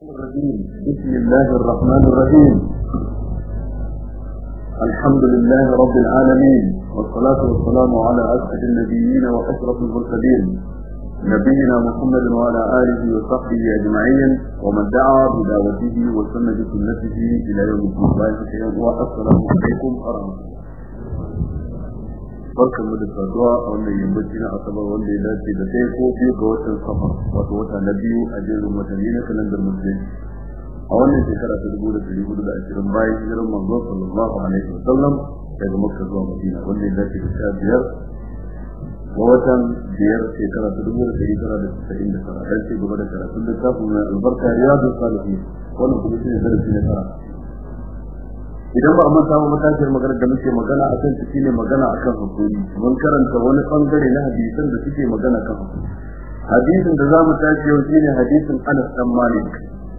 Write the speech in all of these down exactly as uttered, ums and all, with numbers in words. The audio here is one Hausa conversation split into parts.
الرجيم. بسم الله الرحمن الرحيم. الحمد لله رب العالمين، والصلاة والسلام على أسعد النبيين وأشرف المرسلين نبينا محمد وعلى آله وصحبه أجمعين ومن دعا بدعوته وسن بسنته إلى يوم الدين. والسلام عليكم ورحمة الله. barkan mu da saduwa a wannan yammaci na asabar wanda ya dace da sai ko biyu ga watan safar wato wata na biyu a jerin watanni na kalandar musulunci a wannan shekara ta dubu da ɗari hudu da ashirin bayan hijirar manzo sallallahu alaihi wa sallam daga makka zuwa madina wanda ya dace da sha biyar ga watan biyar shekara ta dubu da ɗari tara da tasa'in da tara dan ci gaba da karatun littafin mai albarka riyadu salihin wannan kuma shi ne darasi na tara. Idan ba a manta ba matashiyar magana da muke magana akan su shine magana akan hukumi, mun karanta wani bangare na hadisan da suke magana kan hukumi. Hadisin da zamu tashi yau shine hadisin Anas bin Malik.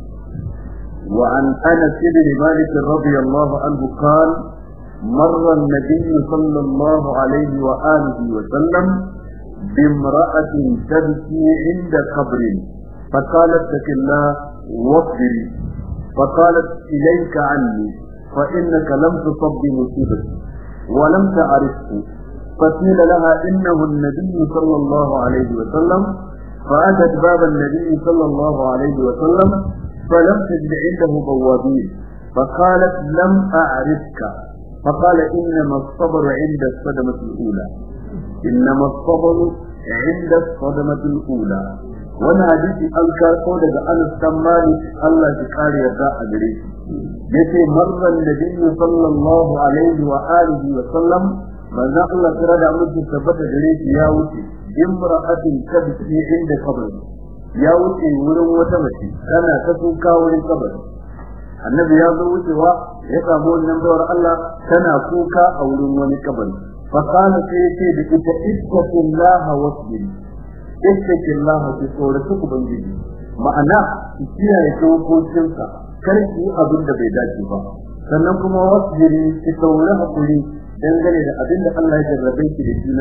Wa an Anas bin Malik radiyallahu anhu qala marra an-nabiy sallallahu alayhi wa alihi wa sallam bimra'atin tabki 'inda qabrin faqalat takilla waqbiri faqalat ilayka 'anni فإنك لم تصب بمصيبتي ولم تعرفه فقيل لها إنه النبي صلى الله عليه وسلم فأتت باب النبي صلى الله عليه وسلم فلم تجد عنده بوابين فقالت لم أعرفك فقال إنما الصبر عند الصدمة الأولى إنما الصبر عند الصدمة الأولى وانا حديث أنكار قولة أنس بن مالك الله تقاري يدعى أجريك yace marran nabiyyu sallallahu alaihi wa alihi wa sallam manzo Allah kira da mutum tabbata gare shi ya wuce imra'atin tabki inda kabari ya wuce wurin wata mace kana ta kuka wurin kabari annabi ya zo wucewa ya samu wannan dawar Allah tana kuka a wurin wani kabari fa kana sai yace da ita ittaqillaha wasbir ittaqillaha bi tsoratu ubangiji ma'ana kiyaye dokokinsa karki abin da bai dace ba sannan kuma wasbiri ki saurari hakuri dangane da abin da Allah ya jarrabe ki da shi na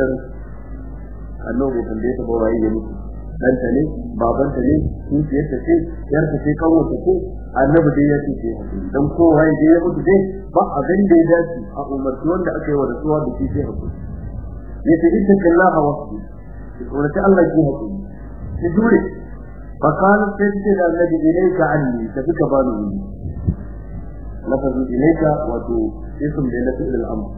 annabi kan da ya tabo rayi ya mutu dan ta ne baban ta ne shi ce ta ce yar ta ce kawo ta ce annabi dai ya ce dan kowa ya je ya mutu dai ba abin da ya dace a umarci wanda aka yi wa rasuwa da shi sai hakuri yace ittaqillaha wasbir ki saurari Allah ki hakuri ki jure فقالت تجد الذي إليك عني تفك بالوني لفظ إليك وتو اسم ليلة الأمر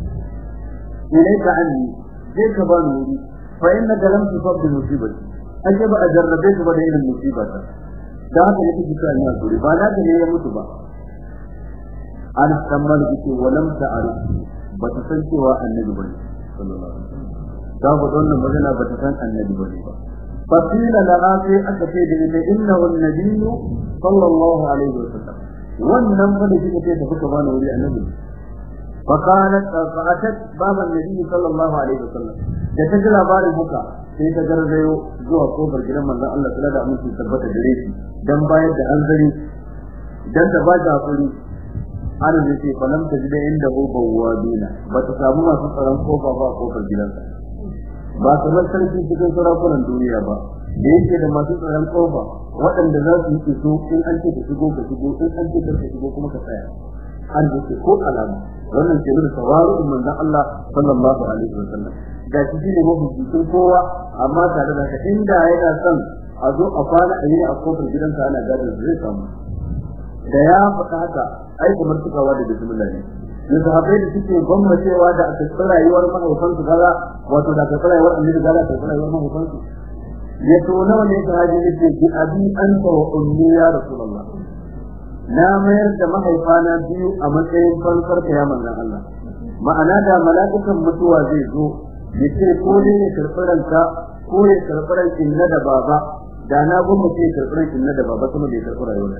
إليك عني ذيك بالوني فإنك لم تصب بمصيبة أجب أجربت بدين المصيبة ذاك الذي كان يقول فلا تلي يموت با أنا استمر بك ولم تعرف بتسنتوا النبي صلى الله عليه وسلم ذاك دون مجنا بتسن النبي فقيل لها في أكثر إنه النبي صلى الله عليه وسلم والنمر الذي كتب فكبان ولي النبي فقالت فأتت باب النبي صلى الله عليه وسلم يتجل باري بكا في تجرده جوه كوبر جرم الله الله تعالى أمن في ثبت جريسي دم بايد أنزلي دم تباجع قولي أنا نسي فلم تجد عنده بوابين بتسامونا سفران كوبا كوبر جرم ba kamar sarki cikin sarakunan duniya ba da yake da masu tsaron kofa waɗanda za su yi so in an ce ka shigo ka shigo in an ce ka shigo kuma ka tsaya an ce ko alama wannan ke nuna tawaru manzon Allah sallallahu alaihi wasallam da shi ne mafi kowa amma tare da haka inda yana son a zo a fara a yi a kofar gidansa ana gadon zai samu da ya faɗa haka ai kamar tukawa da bismillah ne da sahabbai da suke gwamnatewa da aka tsara rayuwar mahaifansu gaza wato da aka tsara rayuwar annabi gaza da tsara rayuwar mahaifansu ya to nawa ne sahabi yake ki abi anta wa ummi ya rasulullah na mayar da mahaifana biyu a matsayin fansar ta ya manzon Allah ma'ana da mala'ikan mutuwa zai zo ya ce ko ne ya karɓaranta ko ya karɓaran inna da baba da na gwamnati ya karɓaran inna da baba kuma bai karɓi rayuwar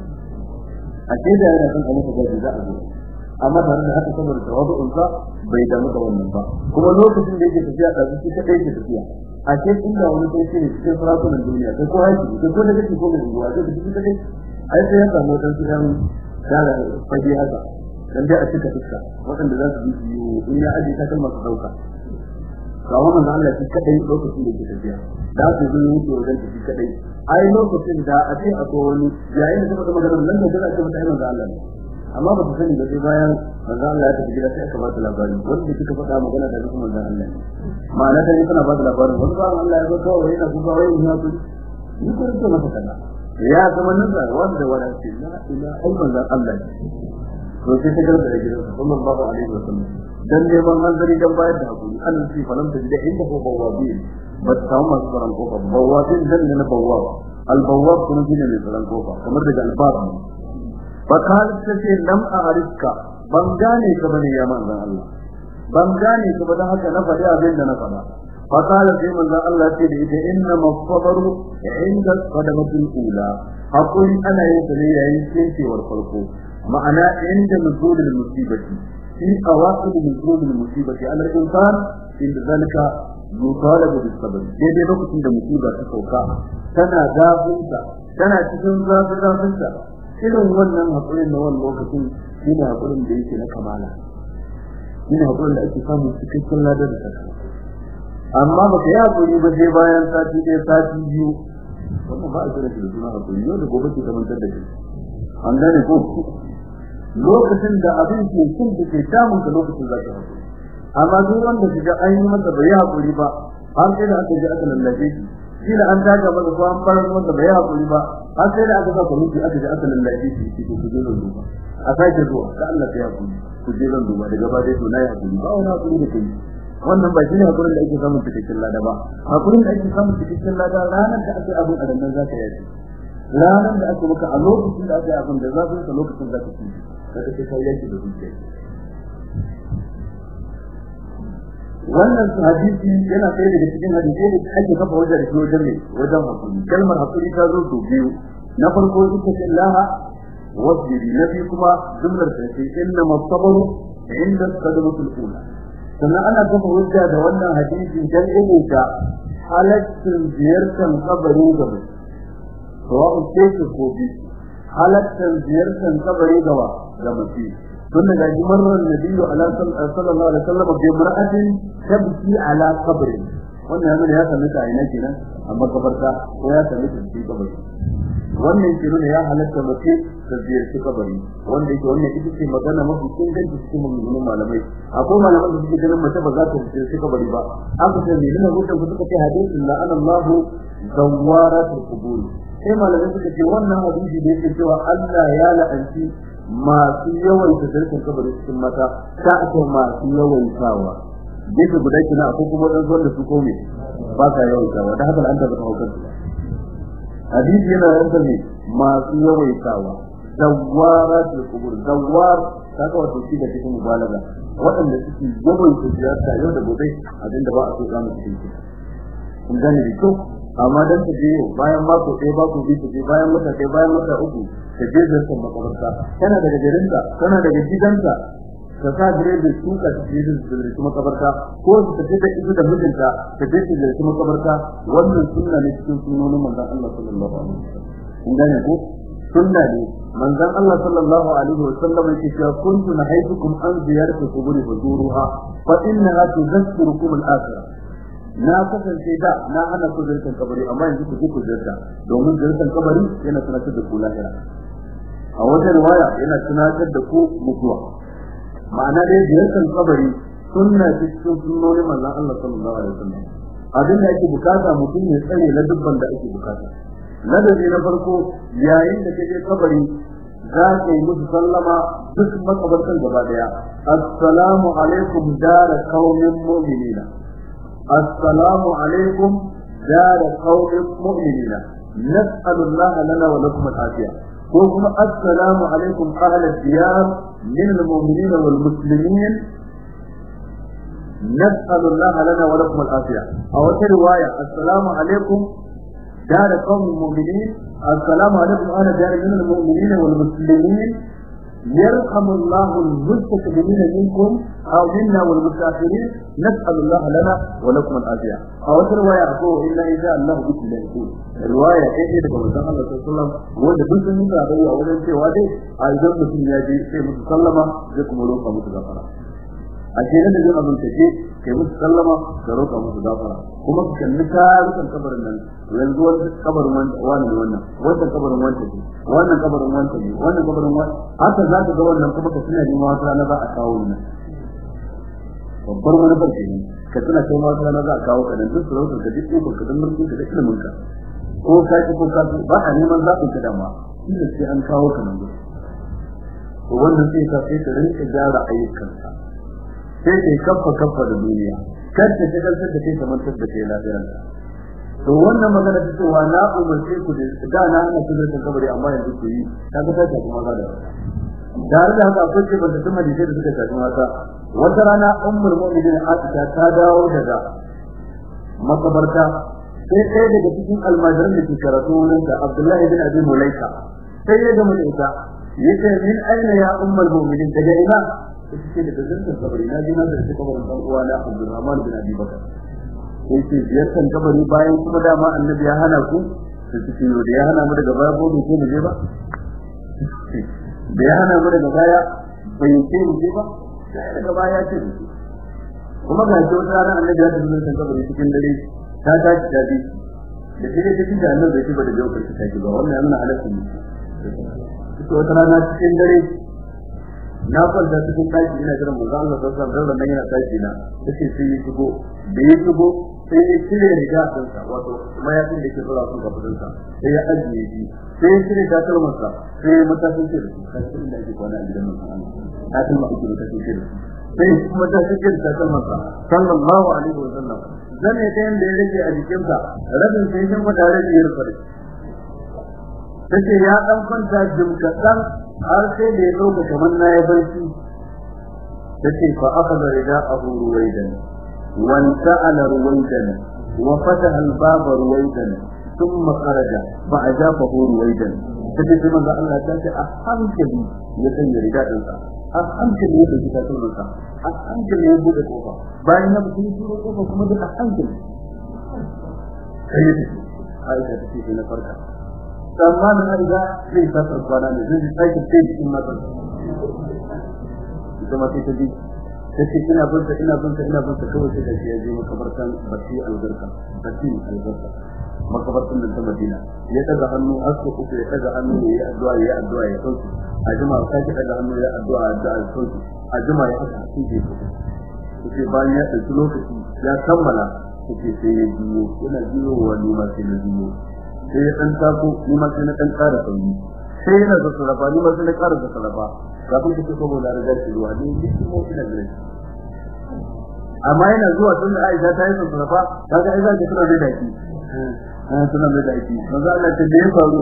a ce da yana kan amsa da za a zo amma tare da haka saboda tawadu'un sa bai damu da wannan ba kuma lokacin da yake tafiya da shi ta kai tafiya a ce inda wani sai shi ne cikin sarakunan duniya sai ko haji sai ko da kake ko mai ruwa sai shi ta kai ai sai ya samu dan sunan dala fage haka dan dai a cika fuska wanda za su yi in ya aje ta kalmar su dauka ga wannan da Allah shi kadai lokacin da yake tafiya da su zo yake wajen shi kadai ai lokacin da a ce akwai wani yayin da kuma magana nan da zai ce mata ai manzo Allah ne amma ba su sani ba sai bayan manzo Allah ya tafi gida sai aka ba su labari wanda suka faɗa magana da kuma manzo Allah ma'ana dai suna ba su labarin wanda Allah ya zo kawai yana kuma wai ina ku ni ko ce masa kana ya zama nan da wanda wanda ce la ila ai manzo Allah to sai ta garba da gidan sallallahu alaihi wasallam dan neman hanzari dan bayar da hakuri Allah sai falan ta da inda ko bawabin ba ta samu masu tsaron kofa bawabin dan ne na bawab al-bawab kuma shine mai tsaron kofa kamar daga al-bab bakal sai lam a'rifka ban gane ka bane ya manzon Allah ban gane ka ba dan haka na faɗi abin da na faɗa fakala sai manzon Allah ce da ita inna masabru inda qadamatul ula hakuri ana yin sa ne yayin cincewar farko ma'ana inda nuzulul musibati fi awaqib nuzulul musibati ala al-insan inda zalika yutalabu bis sabr dai lokacin da musiba ta sauka tana zafinta tana cikin zafin zafinta irin wannan hakurin na wannan lokacin shine hakurin da yake na kamala shine hakurin da ake samu cikin ladar da take amma baka yi hakuri ba sai bayan sati ɗaya sati biyu wannan ba a jira da suna hakuri yau da gobe ke zamantar da shi an gane ko lokacin da abin ke cin da ke samun ka lokacin zaka hakuri amma duk wanda kaga an yi masa bai hakuri ba har sai da aka ji aka lallabe shi kila an daga masa ko an fara masa bai hakuri ba har sai da aka ga komiti aka ji aka lallabe shi shi ko kuje nan duba a sake zuwa da Allah ya hakuri kuje nan duba daga ba dai to nayi hakuri ba wani hakuri da kai wannan ba shine hakurin da ake samun cikakken lada ba hakurin da ake samun cikakken lada ranar da ake abin a nan zaka yi ranar da ake maka a lokacin da ake abin da zaka yi lokacin zaka ci kada sai kai yake da zuciya wannan hadisi yana sai daga cikin hadisi da ake kafa wajen da wajen ne wajen hakuri kalmar hakuri ta zo su biyu na farko ita ce laha wasbiri na biyu kuma jumlar ta ce inna masabru inda qadamatul ula sannan ana kafa hujja da wannan hadisi dan rubuta halaccin ziyartar kabari ga mutum sawa'un sai ko bi halaccin ziyartar kabari ga ga mutum tun daga jimarar nabiyyu sallallahu alaihi wasallam bi mar'atin tabki ala qabri wannan yana ya sami ta ina kenan amma kabarta ko ya sami ta cikin kabari wannan kiro ne ya halatta mace ta ziyarci kabari wanda yake wannan ita ce magana mafi inganci cikin maganganun malamai akwai malaman da suke ganin mace ba za ta ziyarci kabari ba aka ce ne na hutun suka ce hadisin la anallahu zawaratul qubur sai malamai suka ce wannan hadisi da yake cewa Allah ya la'anci masu yawan ziyartar kabari cikin mata ta ake masu yawan sawa duka guda kina akwai kuma dan zuwa da su kome ba ka yawan sawa da haka an tabbata hukun hadisi yana yanka ne masu yawan sawa zawaratul qubur zawar kaga wato shi da cikin mubalaga waɗanda suke yawan ziyarta yau da gobe abinda ba a so ga mutum cikin kun gane da kyau amma dan ta je bayan mako ɗaya ba ku biyu je bayan wata ɗaya bayan wata uku ta je da san makabarta kana daga garinka kana daga gidanka ka sa direbe suka ta je da su makabarta ko ta je da ita da mijinta ta je da su makabarta wannan sunna ne cikin sunnonin manzon Allah sallallahu alaihi wasallam kun gane ko sunna ne manzon Allah sallallahu alaihi wasallam yake cewa kuntu nahaytukum an ziyarati quburi huduruha fa innaha tuzakkirukum al-akhirah na kasance da na hana ku ziyartar kabari amma yanzu ku ji ku ziyarta domin ziyartar kabari yana tunatar da ku lahira a wata riwaya yana tunatar da ku mutuwa ma'ana dai ziyartar kabari sunna ce cikin sunnonin manzon Allah sallallahu alaihi wasallam abin da ake bukata mutum ya tsare na dubban da ake bukata ladabi na farko yayin da kaje kabari za ka yi musu sallama duk makabartan gaba daya assalamu alaikum dara qaumin mu'minina السلام عليكم دار قوم مؤمنين نسأل الله لنا ولكم العافية وكما السلام عليكم أهل الديار من المؤمنين والمسلمين نسأل الله لنا ولكم العافية أو رواية السلام عليكم دار قوم مؤمنين السلام عليكم أهل الديار من المؤمنين والمسلمين يرحم الله المستقبلين منكم أو منا والمسافرين نسأل الله لنا ولكم العافية أو رواية أقول إلا إذا الله بك لا يقول الرواية إيه لكم الله صلى الله عليه وسلم وإذا كنت منك أبوه أولا في وادي أيضا مسلم يجي في مسلمة لكم ولوكا متغفرة a cikin da jin abin take kai musu sallama da roƙa musu gafara kuma ka kalli tarukan kabarin nan yanzu wannan kabarin wannan wannan wannan kabarin wannan ne wannan kabarin wannan ne wannan kabarin wannan haka za ka ga wannan kuma ka tuna neman wata rana za a kawo nan babbar wani barke ne ka tuna kai ma wata rana za a kawo ka nan duk sarautar ka duk ikon ka don mulkin ka da ilimin ka ko ka ki ko ka ba a neman zaɓin ka dama inda sai an kawo ka nan to wannan sai ka sai ka rinka gyara ayyukanka sai kai kafa kafa da duniya kar ta shigar da kai kamar da kai lafiyar to wannan magana ta cewa na umarce ku da na ana shigar da kabari amma yanzu ku yi kaga ta ta kuma da da da haka akwai ce banda kuma da suka tafi mata wata rana ummul mu'minin Aisha ta dawo daga makabarta sai sai daga cikin almajiran da ke karatu wurin da Abdullahi bin Abi Mulaika sai ya ga mu ita yace min aina ya ummul mu'minin daga ina take da dukkan kabari na ji na da kabarin dan uwa na Abdurrahman bin Abi Bakar sai ce ziyartar kabari bayan kuma dama annabi ya hana ku sai ce da ya hana mu daga baya ko mu ce mu je ba da ya hana mu daga baya bai ce mu je ba sai daga baya ce kuma ga shi wata rana annabi ya tafi ziyartar kabari cikin dare ta tashi ta bi da shi ne cikin da annabi bai ce ba da jawar ta tashi ba wannan yana halatta ne to wata rana cikin dare na kwanta cikin daki ina jiran manzo Allah sallallahu alaihi wasallam nan yana daki na sai sai ya shigo da ya shigo sai ya cire riga ɗinsa wato mayafin da ke zura su ga fudinsa sai ya ajiye shi sai ya cire takalmarsa sai ya matakin ce da su kai da ake kwana a gidan manzo Allah takalma ake matakin ce da su sai kuma ta cike da takalmarsa sallallahu alaihi wasallam zane ta yanda ya rage a jikinsa rabin sai ya mata rage ya rufe sai ya dan kwanta jim kadan har sai da ya dauka kamar na ya barci sai fa akhadha rida'ahu ruwaidan wa sa'ala ruwaidan wa fataha al-baba ruwaidan thumma kharaja fa'ajafahu ruwaidan sai sai manzo Allah ta ce a hankali ya sanya rida'in sa a hankali ya dauki takalmin sa a hankali ya bude kofa bayan ya bude kofa kuma da a hankali sai Aisha ta ce na farka amma na riga zai fasar kwana ne zai sake sai cikin matan ita ma sai ta bi sai ina bunta ina bunta ina bunta kawai sai da shi ya je makabartan Bati al-Garka Bati al-Garka makabartan da ta Madina ya daga hannu asko uku ya daga hannu ya addu'a ya addu'a ya sauki a jama'a sai ya daga hannu ya addu'a addu'a ya sauki a jama'a ya haka sai sai bayan ya dauki lokaci ya kammala sai sai ya biyo yana biyo wani ma sai ya biyo sai ya dan tako ni ma sai na dan ƙara sauki sai yana da sarafa ni ma sai na ƙara da sarafa kafin ki ko da riga shi ruwa ne shi mu ina gare amma yana zuwa tun da Aisha ta yi sarafa kaga ai za ta tuna da daki eh tuna da daki manzo Allah ta da ya faru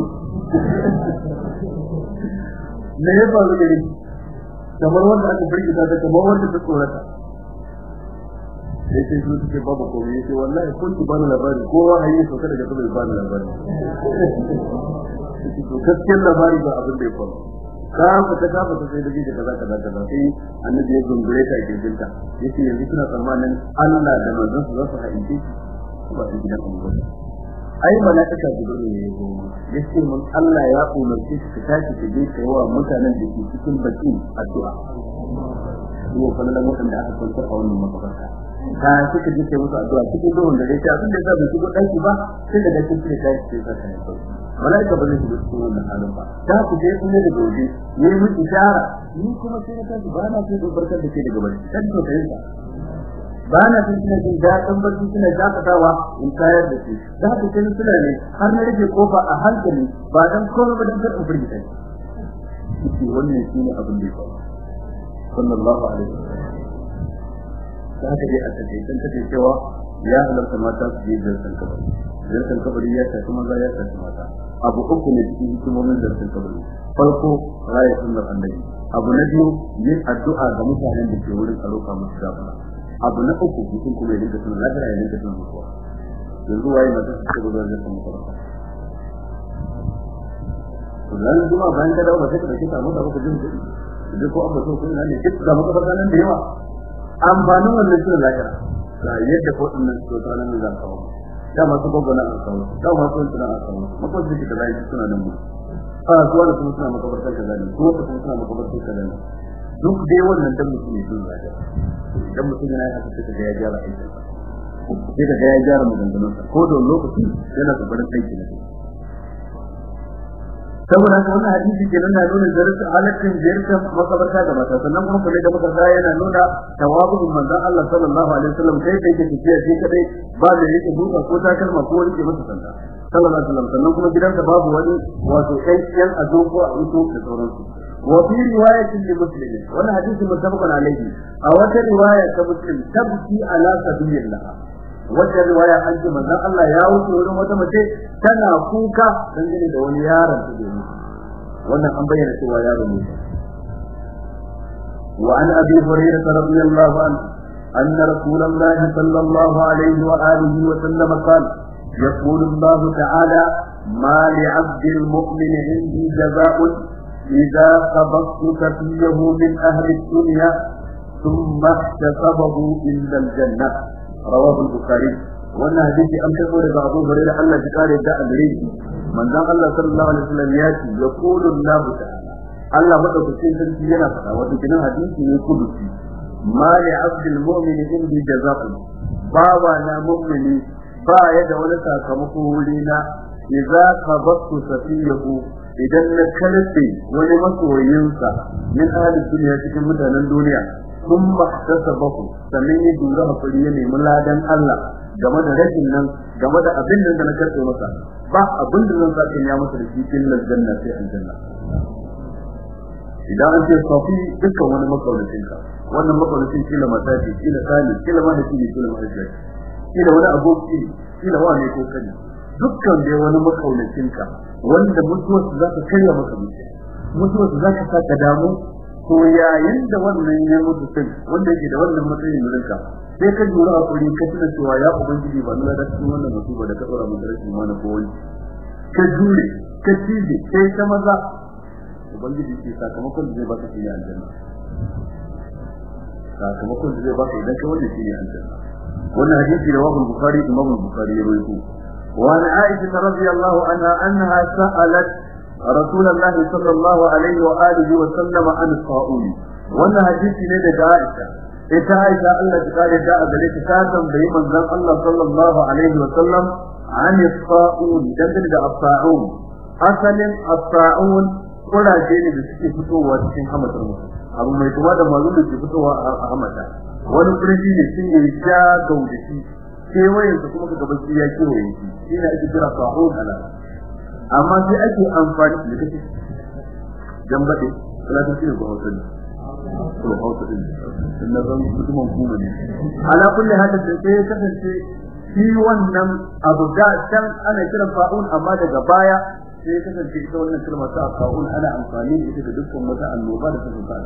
ne ya faru da ni kamar wanda aka firgita da kamar wanda ta tsorata sai sai su suke babu ko yace wallahi kun ki bani labari kowa hayi so kada ga kuma bani labari to gaskiyar labari ba abin da ya faru ka fita ka fita sai da ji kaza kaza kaza sai annabi ya gungure ta gidanka yace yanzu kuna tsammanin Allah da manzon su za su haɗe ba su gidan Allah ai malaika jibril ne yazo yace mun Allah ya umarci ki tashi ki je kai wa mutanen da ke cikin baki addu'a ko kana da mutan da aka kwanta a wannan makabarta ka kike ji kai musu addu'a cikin duhun da dai abin da zai shigo daki ba sai da dake kike kai sai ka kai malaika ba zai shigo cikin wannan halin ba ta ku je kuma da gobe ne mu ishara ni kuma sai na tashi ba na so barkar da ke daga bari dan to kai ka ba na son kina jin daɗin barci kina dakatawa in tayar da shi da haka kin suna ne har na rage kofa a hankali ba dan komai ba dan kar in firgita shi wannan shine abin da ya faru sallallahu alaihi wasallam da haka dai a take dan take cewa ya halarta mata su je zartan kabari zartan kabari ya tafi maza ya tafi mata abu uku ne cikin hikimomin zartan kabari farko raya sunnar annabi abu na biyu yin addu'a ga mutanen da ke wurin a roƙa musu gafara abu na uku mutum kuma ya dinga sunan lafiya ya dinga sunan mutuwa yanzu waye mata su ce gudanar da mutuwa to dan kuma bayan ka dawo ba sai ka dace ta mutuwa ba jin kuɗi idan ko amma so kun ne duk da makabarta nan da yawa amfanin wannan sunan lafiya ga yadda ko dinnan to sanan da zan kawo da masu gogona a kawo da masu sunan a kawo makabarta da zai suna nan mu a zuwa da kuma suna makabarta kaza ne ko kuma suna makabarta kaza ne duk dai wannan dan mutum ne sun zaga dan mutum yana haka sai da ya gyara aikin sa sai da ya gyara maganganun sa ko da lokaci yana kokarin aiki ne saboda haka wannan hadisi ke nuna nuna zarta halaccin ziyartar makabarta ga mata sannan kuma kuma da makabarta yana nuna tawabu'un manzon Allah sallallahu alaihi wasallam sai da yake tafiya shi kadai ba da yake buka ko takalma ko wani ke masa sanda sallallahu alaihi wasallam sannan kuma gidansa babu wani wato ɗan azo ko a ito da sauransu wa fi riwayatin li muslim wannan hadisi muttafaqun alaihi a wata riwaya ta muslim tabki ala sabilillah wata riwaya an ce manzon Allah ya wuce wurin wata mace tana kuka dangane da wani yaron ta da wannan an bayyana cewa yaro ne wa an abi hurairah radiyallahu anhu anna rasulullah sallallahu alaihi wa alihi wa sallam qala يقول الله تعالى ما لعبد المؤمن عندي جزاء إذا قبضت كفيه من أهل الدنيا ثم احتسبه إلا الجنة رواه البخاري وانا حديثي امسكوا لك ابو هريره الله تعالى دعا بريد من ذا الله صلى الله عليه وسلم ياتي يقول الله تعالى الله مدوكين سنتي yana fada wato kinan hadisi ne kudusi ma li abdul mu'min indi jazaa'un bawa na mu'mini ba ya da wani sakamako wurina idza qabattu safiyahu idan na karbe wani masoyinsa min ahli dunya cikin mutanen duniya kun mahtasabahu sannan ya dura hakuri ya nemi ladan Allah game da rashin nan game da abin da na karɓo masa ba abin da zan sake ya masa da cikin aljanna sai aljanna idan an ce safi dukkan wani makaulacin ka wannan makaulacin kila matafi kila sani kila ma da kila kila ma da kila wani aboki kila wani ko kani dukkan dai wani makaulacin ka wanda mutuwar za ta karya maka mutum mutuwar za ta saka damu ko yayin da wannan ya mutu sai wanda yake da wannan matsayin murinka sai ka jura hakuri ka tuna cewa ya ubangiji ba nuna da cikin wannan musiba da ka tsora mu rashin mana ko wani ka jure ka cije sai ka maza ubangiji ke sakamakon da zai baka shi aljanna sakamakon da zai baka idan ka wanda shi aljanna wannan hadisi rawahu al-bukhari imam al-bukhari ya rawaito wa an aisha radhiyallahu anha annaha sa'alat رسول الله صلى الله عليه وآله وسلم عن الطاعون وانا حديثي ne daga Aisha ita Aisha Allah ta kare da a gare ta tambayi manzon Allah sallallahu alaihi wa sallam an al-ta'un dangane da al-ta'un asalin al-ta'un kuraje ne da suke fitowa cikin hamatar mutum abu mai kuma da mazu da ke fitowa a hamata wani kurji ne sun yi ja gaudaki kewayen su kuma ga baki ya kewaye shi shine ake kira ta'un ala amma sai ake amfani da kake jambade salatu shi ne ko hausa ko hausa din inna zan mutumin kuma ne ala kulli hada sai kasance shi wannan abu da can ana kiran fa'un amma daga baya sai kasance ita wannan kalmar ta fa'un ana amfani da ita ga dukkan wata annoba da ta zuba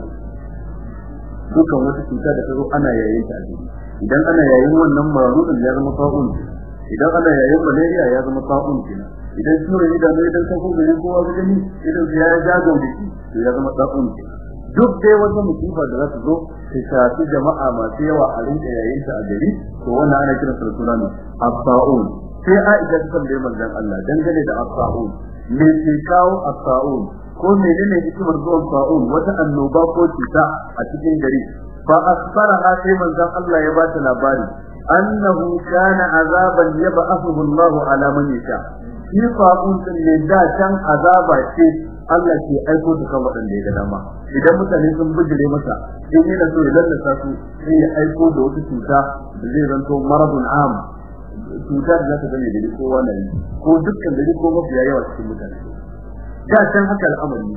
dukkan wata cuta da ta zo ana yayin ta idan ana yayin wannan marudin ya zama fa'un idan ana yayin malaria ya zama fa'un kenan idan sura idan ne dan kafin gari kowa ga gani idan ya jago da shi to ya zama tsakon ki duk dai wata musiba da za ta zo ta shafi jama'a masu yawa a rinka yayin ta a gari to wannan ana kiran sa sunan abbaun sai Aisha ta tambaye manzon Allah dangane da abbaun me ke kawo abbaun ko menene hikimar zuwan abbaun wata annoba ko cuta a cikin gari fa asfaraha sai manzon Allah ya ba ta labari annahu kana azaban yab'athu Allah ala man yasha shi fa'un din ne da can azaba ce Allah ke aiko ta kan wadanda ya ga dama idan mutane sun bijire masa in yana so ya lallasa su sai ya aiko da wata cuta da zai zanto maradun am cuta da zata gane da kowa ne ko dukkan da ko mafi yawa cikin mutane da can haka al'amari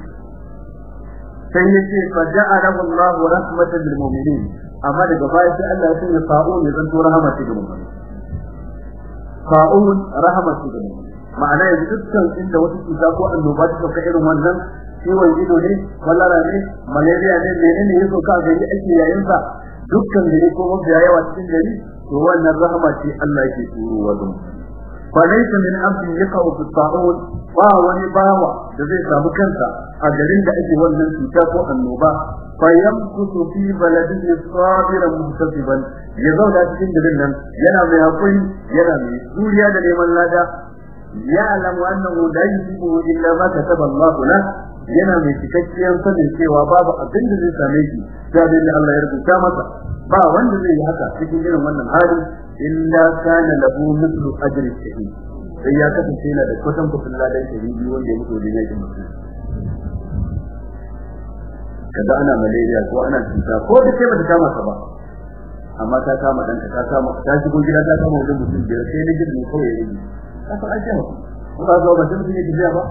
sai yace fa ja'alahu Allah rahmatan lil mu'minin amma daga baya sai Allah ya sanya fa'un ya zanto rahama ce ga mu'mini fa'un rahama ce ga mu'mini ma'ana yanzu dukkan inda wata cuta ko annoba ta sauka irin wannan ciwon ido ne kwalara ne malaria ne menene ya sauka a gari ake yayin sa dukkan gari ko mafiya yawa cikin gari to wannan rahama ce Allah yake turowa don fa laysa min abdin yaqau fi ta'un ba wani bawa da zai samu kansa a garin da ake wannan cuta ko annoba fa yamkutu fi baladihi sabiran muhtasiban ya zauna cikin garin nan yana mai hakuri yana mai juriya da neman lada يعلم أنه لا يصيبه إلا ما كتب الله له yana mai cikakkiyar sanin cewa babu abin da zai same shi sai da Allah ya rubuta masa ba wanda zai yi haka cikin irin wannan hali illa kana lahu mithlu ajri shahid sai ya kasance yana da kwatan kwatan ladan shahidi wanda ya mutu wajen yakin mutum kaga ana malaria ko ana cuta ko da kai bata kama ka ba amma ta kama danka ta kama ta shigo gida ta kama wajen mutum da sai ne gidan ko ya yi ka san ake ba ko ka zo ba sai mutum ya ji ba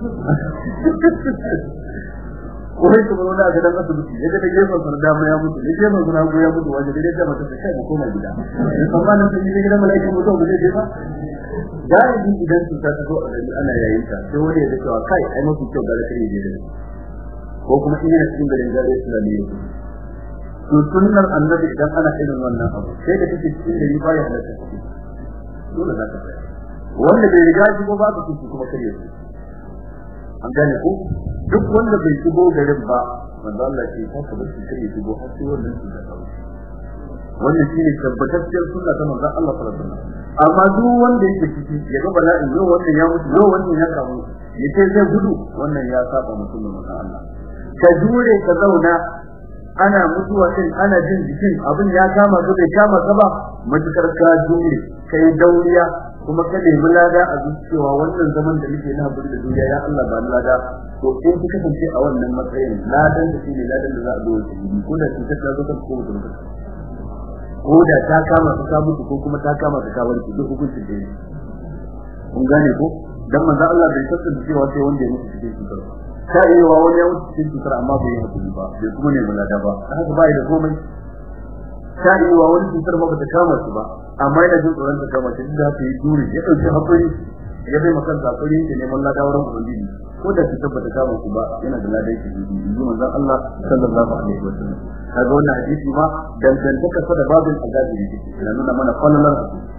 ko sai kuma wanda ga dan asibiti yaga da gefen sa da ma ya mutu ne gefen sa na ya mutu waje dai da mata sai ko koma gida amma nan sai gidan malaika mutu ba zai ba dai idan su ta zo ana yayin ta sai wani ya ce wa kai ai mutu kyau ga kai ne ko kuma in yana cikin garin gare Islamiyya to sunnar annabi idan ana irin wannan abu sai da kake cikin gari ba ya halatta dole za ka tsaya wanda bai riga shi ba ka kuci kuma kare shi an gane ko duk wanda bai shigo garin ba manzo Allah ce ka ka bar shi kare shigo har sai wannan shi ta kawo wannan shine tabbatacciyar sunna ta manzo Allah sallallahu alaihi wasallam amma duk wanda yake ciki ya ga bala'in yau wannan ya mutu yau wannan ya kamu yace zai gudu wannan ya saba musulmin manzo Allah ka jure ka zauna ana mutuwa din ana jin jikin abin ya kama ka bai kama ka ba mutukar ka jure kai dauriya kuma ka nemi lada a zuciya wannan zaman da nake na hakuri da duniya ya Allah ba lada to in kika kasance a wannan matsayin ladan da shine ladan da za a zo shi ko da kika ta zo ka ko mutum ko da ta kama ka mutu ko kuma ta kama ka warke duk hukuncin da yake kun gane ko dan manzo Allah bai tsaka cewa sai wanda ya mutu cikin cutar sai wa wani ya mutu cikin cutar amma bai hakuri ba bai kuma ne mulada ba haka bai da komai sai wa wani cutar ba ta kama shi ba amma yana jin tsoron ta kama shi da ta yi duri ya dauki hakuri ya bai maka hakuri da neman lada wurin ubangiji ko da ta tabbata kama shi ba yana da ladan shi yanzu manzo Allah sallallahu alaihi wasallam kaga wannan hadisi ma dangantaka sa da babin azabi ne yana nuna mana fallalar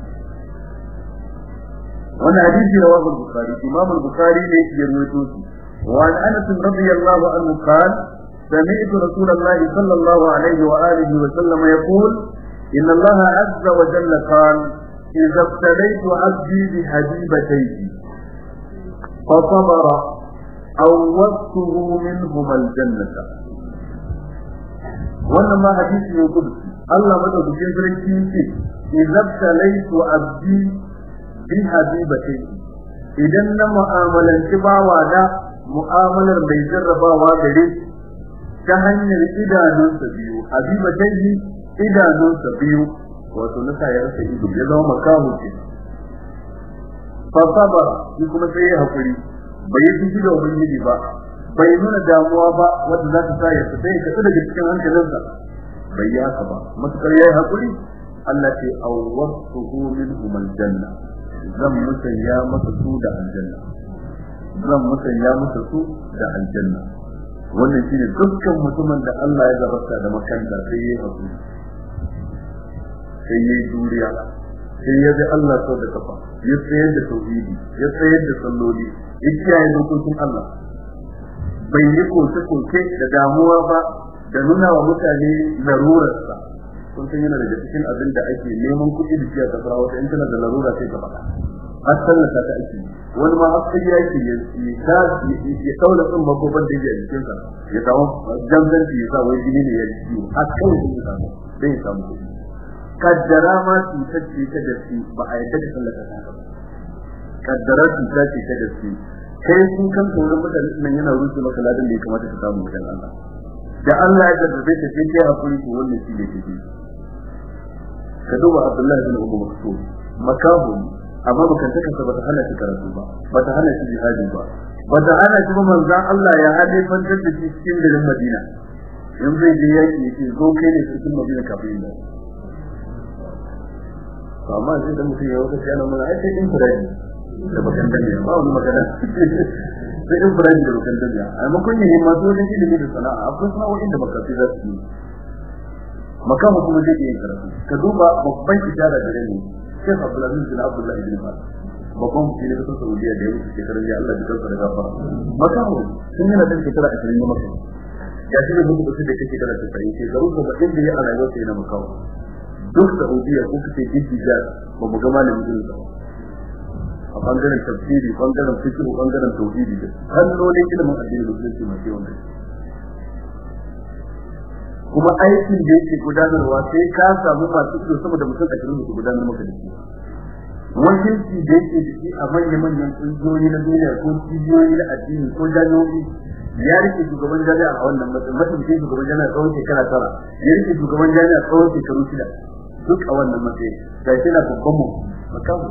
wannan hadisi rawahu al-bukhari imam al-bukhari ne ya rawaito shi wa an anas radiyallahu anhu qala سمعت رسول الله صلى الله عليه وآله وسلم يقول إن الله عز وجل قال إذا ابتليت عبدي بحبيبتيه فصبر أوصته منهما الجنة وإنما حديث يقول الله مدعو بشيء إذا ابتليت عبدي بحبيبتيه إذا معاملة شباوة mu'amalar bai jarrabawa gare ta hanyar idanunsa biyu habibatai idanunsa biyu wato na sayar sa ido ya zama makamu ce fa sabara shi kuma sai ya hakuri bai yi da ubangiji ba bai nuna damuwa ba wanda za ta sayar sa sai ka tsada daga cikin hankalinsa bai ya haka ba matukar yayi hakuri Allah ce awwasuhu minhum aljanna zan musanya masa su da aljanna zan musanya masa su da aljanna wannan shine dukkan mutumin da Allah ya zabata da makanta sai yayi hakuri sai yayi duriya sai ya bi Allah sau da kafa ya tsayar da tauhidi ya tsayar da salloli ya kiyaye dokokin Allah bai yi koke koke da damuwa ba da nuna wa mutane larurarsa kun san yana daga cikin abin da ake neman kuɗi da shi a kasar wata in tana da larura sai ka faɗa har sallata ta ake wani ma har sai yake ya ta ya taula din magoban da yake cikin sa ya samu janzanci ya sa wai jini ne ya ci har kawai ya samu sai ya samu kuɗi kaddara ma su tace ta da su ba a yadda da sallata ta ba kaddara su tace ta da su kai sun kan tsoron mutane nan yana rufe maka ladan da ya kamata ka samu wajen Allah da Allah ya jarrabe ta sai kai hakuri ko wannan shi ne take ka duba Abdullah ibn Umar Maktum makahu amma bakan take sa bata hana shi karatu ba bata hana shi jihadi ba bata hana shi manzon Allah ya hade fantar da shi cikin garin Madina in zai je yaki yake zo kai ne cikin Madina kafin da amma sai da mutum ya wuce yana mun ai sai in furadi da bakan danya ba wani magana sai in furadi da bakan danya amma kun yi himma to da ilimi da sana'a akwai sana'o'in da baka fi zasu makamu kuma zai yi karatu ka duba babban ishara da ne Sheikh Abdulaziz bin Abdullah ibn Baz babban mutum ne da Saudiya da yake shekarar ya Allah ya karɓa da gafara makamu sun yana da shekara ashirin ne maka ya shi ne mutum da kake karatu sai ke garu da bakin da ya alaiwa sai na makamu duk Saudiya ko kace jiji da ba mu ga malamin din ba a bangaren tafsiri bangaren fiqh bangaren tauhidi hannolin ilimin addinin musulunci mai yawan kuma aikin da yake gudanarwa sai ka samu masu ido sama da mutum ashirin da gudanar maka da shi wakilci da yake da shi a manya-manyan ƙungiyoyi na duniya ko cibiyoyi na addini ko jami'o'i ya rike shugaban jami'a a wannan matsayin mataimakin shugaban jami'a tsawon shekara tara ya rike shugaban jami'a tsawon shekaru shida duk a wannan matsayin ga shi na babban mu makamu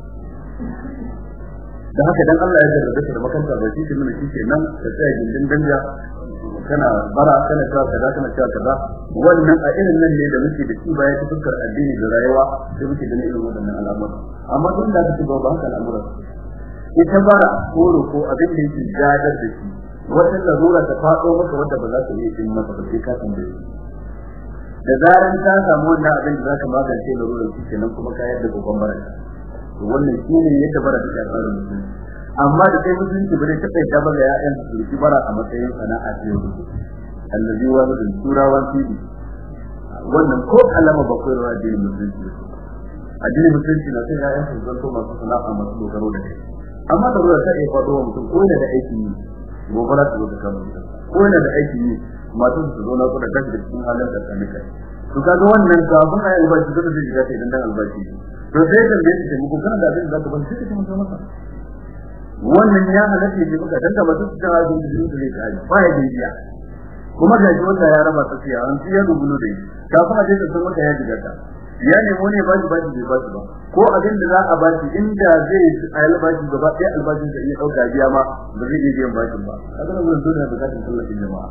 da haka dan Allah ya jarrabe ka da makanta ba shi kin nuna shi kenan ka tsaya gindin danja kana bara kana cewa kaza kana cewa kaza wannan a irin nan ne da muke da shi baya ta fuskar addini da rayuwa sai muke ganin irin wannan al'amura amma duk da kake ba haka al'amura ita bara ko ko abin da yake gadar da shi wata larura ta fado maka wanda ba za ka yi din maka ba sai ka tambaye da zaran ka samu wannan abin da zaka magance larurar shi kenan kuma ka yadda gogon bara to wannan shine yadda bara take a tsarin mutum amma da kai musulunci bare ta kai dabala ya'yan su ki bara a matsayin sana'a ce allazi wa da turawan fidi wannan ko alama ba ko addinin musulunci addinin musulunci na sai ya'yan su zanto masu sana'a masu dogaro da kai amma da ruwa ta iya faɗo wa mutum ko ne da aiki ne gobara ta zo ta kama mutum ko ne da aiki ne masu su zo na kuɗa gashi da cikin halin da kan kai to kaga wannan kafin ayi albashi da zai shiga sai dan dan albashi to sai kan da yake muku kana da abin da zaka ban sai ka mutum masa wannan ya halatta ne muka danka ba su da abin da zai kai ba ya biya kuma ga wanda ya raba tsakiya an ya rubulo da shi kafin a je da san wanda ya jiga ta ya nemo ne ba shi ba shi ba shi ba ko abin da za a ba shi inda zai albashi gaba ɗaya albashin da ya dauka biya ma ba zai iya biyan bashin ba kaga wannan dole ne bukatun tallafin jama'a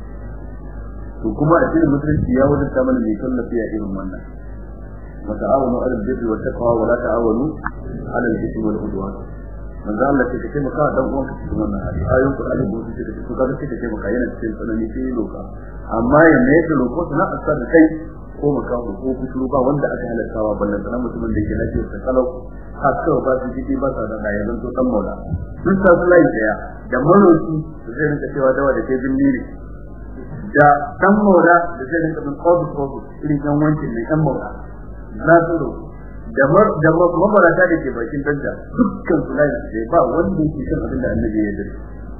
to kuma a cikin musulunci ya wajen ta mana mai tallafi a irin wannan wa ta'awunu 'alal birri wat taqwa wa la ta'awunu 'alal ithmi wal 'udwan manzo Allah ce kake maka dan uwanka cikin wannan hali ayoyin Qur'ani ko su ce to kaga sai kake maka yana cikin tsanani sai loka amma yanne yake loko sana asar da kai ko maka ko kuturu ba wanda aka halartawa ballan sanan mutumin da yake lafiya ta kalau haka ba su ji ba sa da rayuwar to dan maula duk sa sulai daya da maroki zai rinka cewa dawa da kai binni ne da dan maula da zai rinka bin kodu kodu irin kan wancin ne dan maula na tsoro da mar da mabarata da ke bakin danja dukkan su lai da ba wanda yake kan abin da annabi ya yi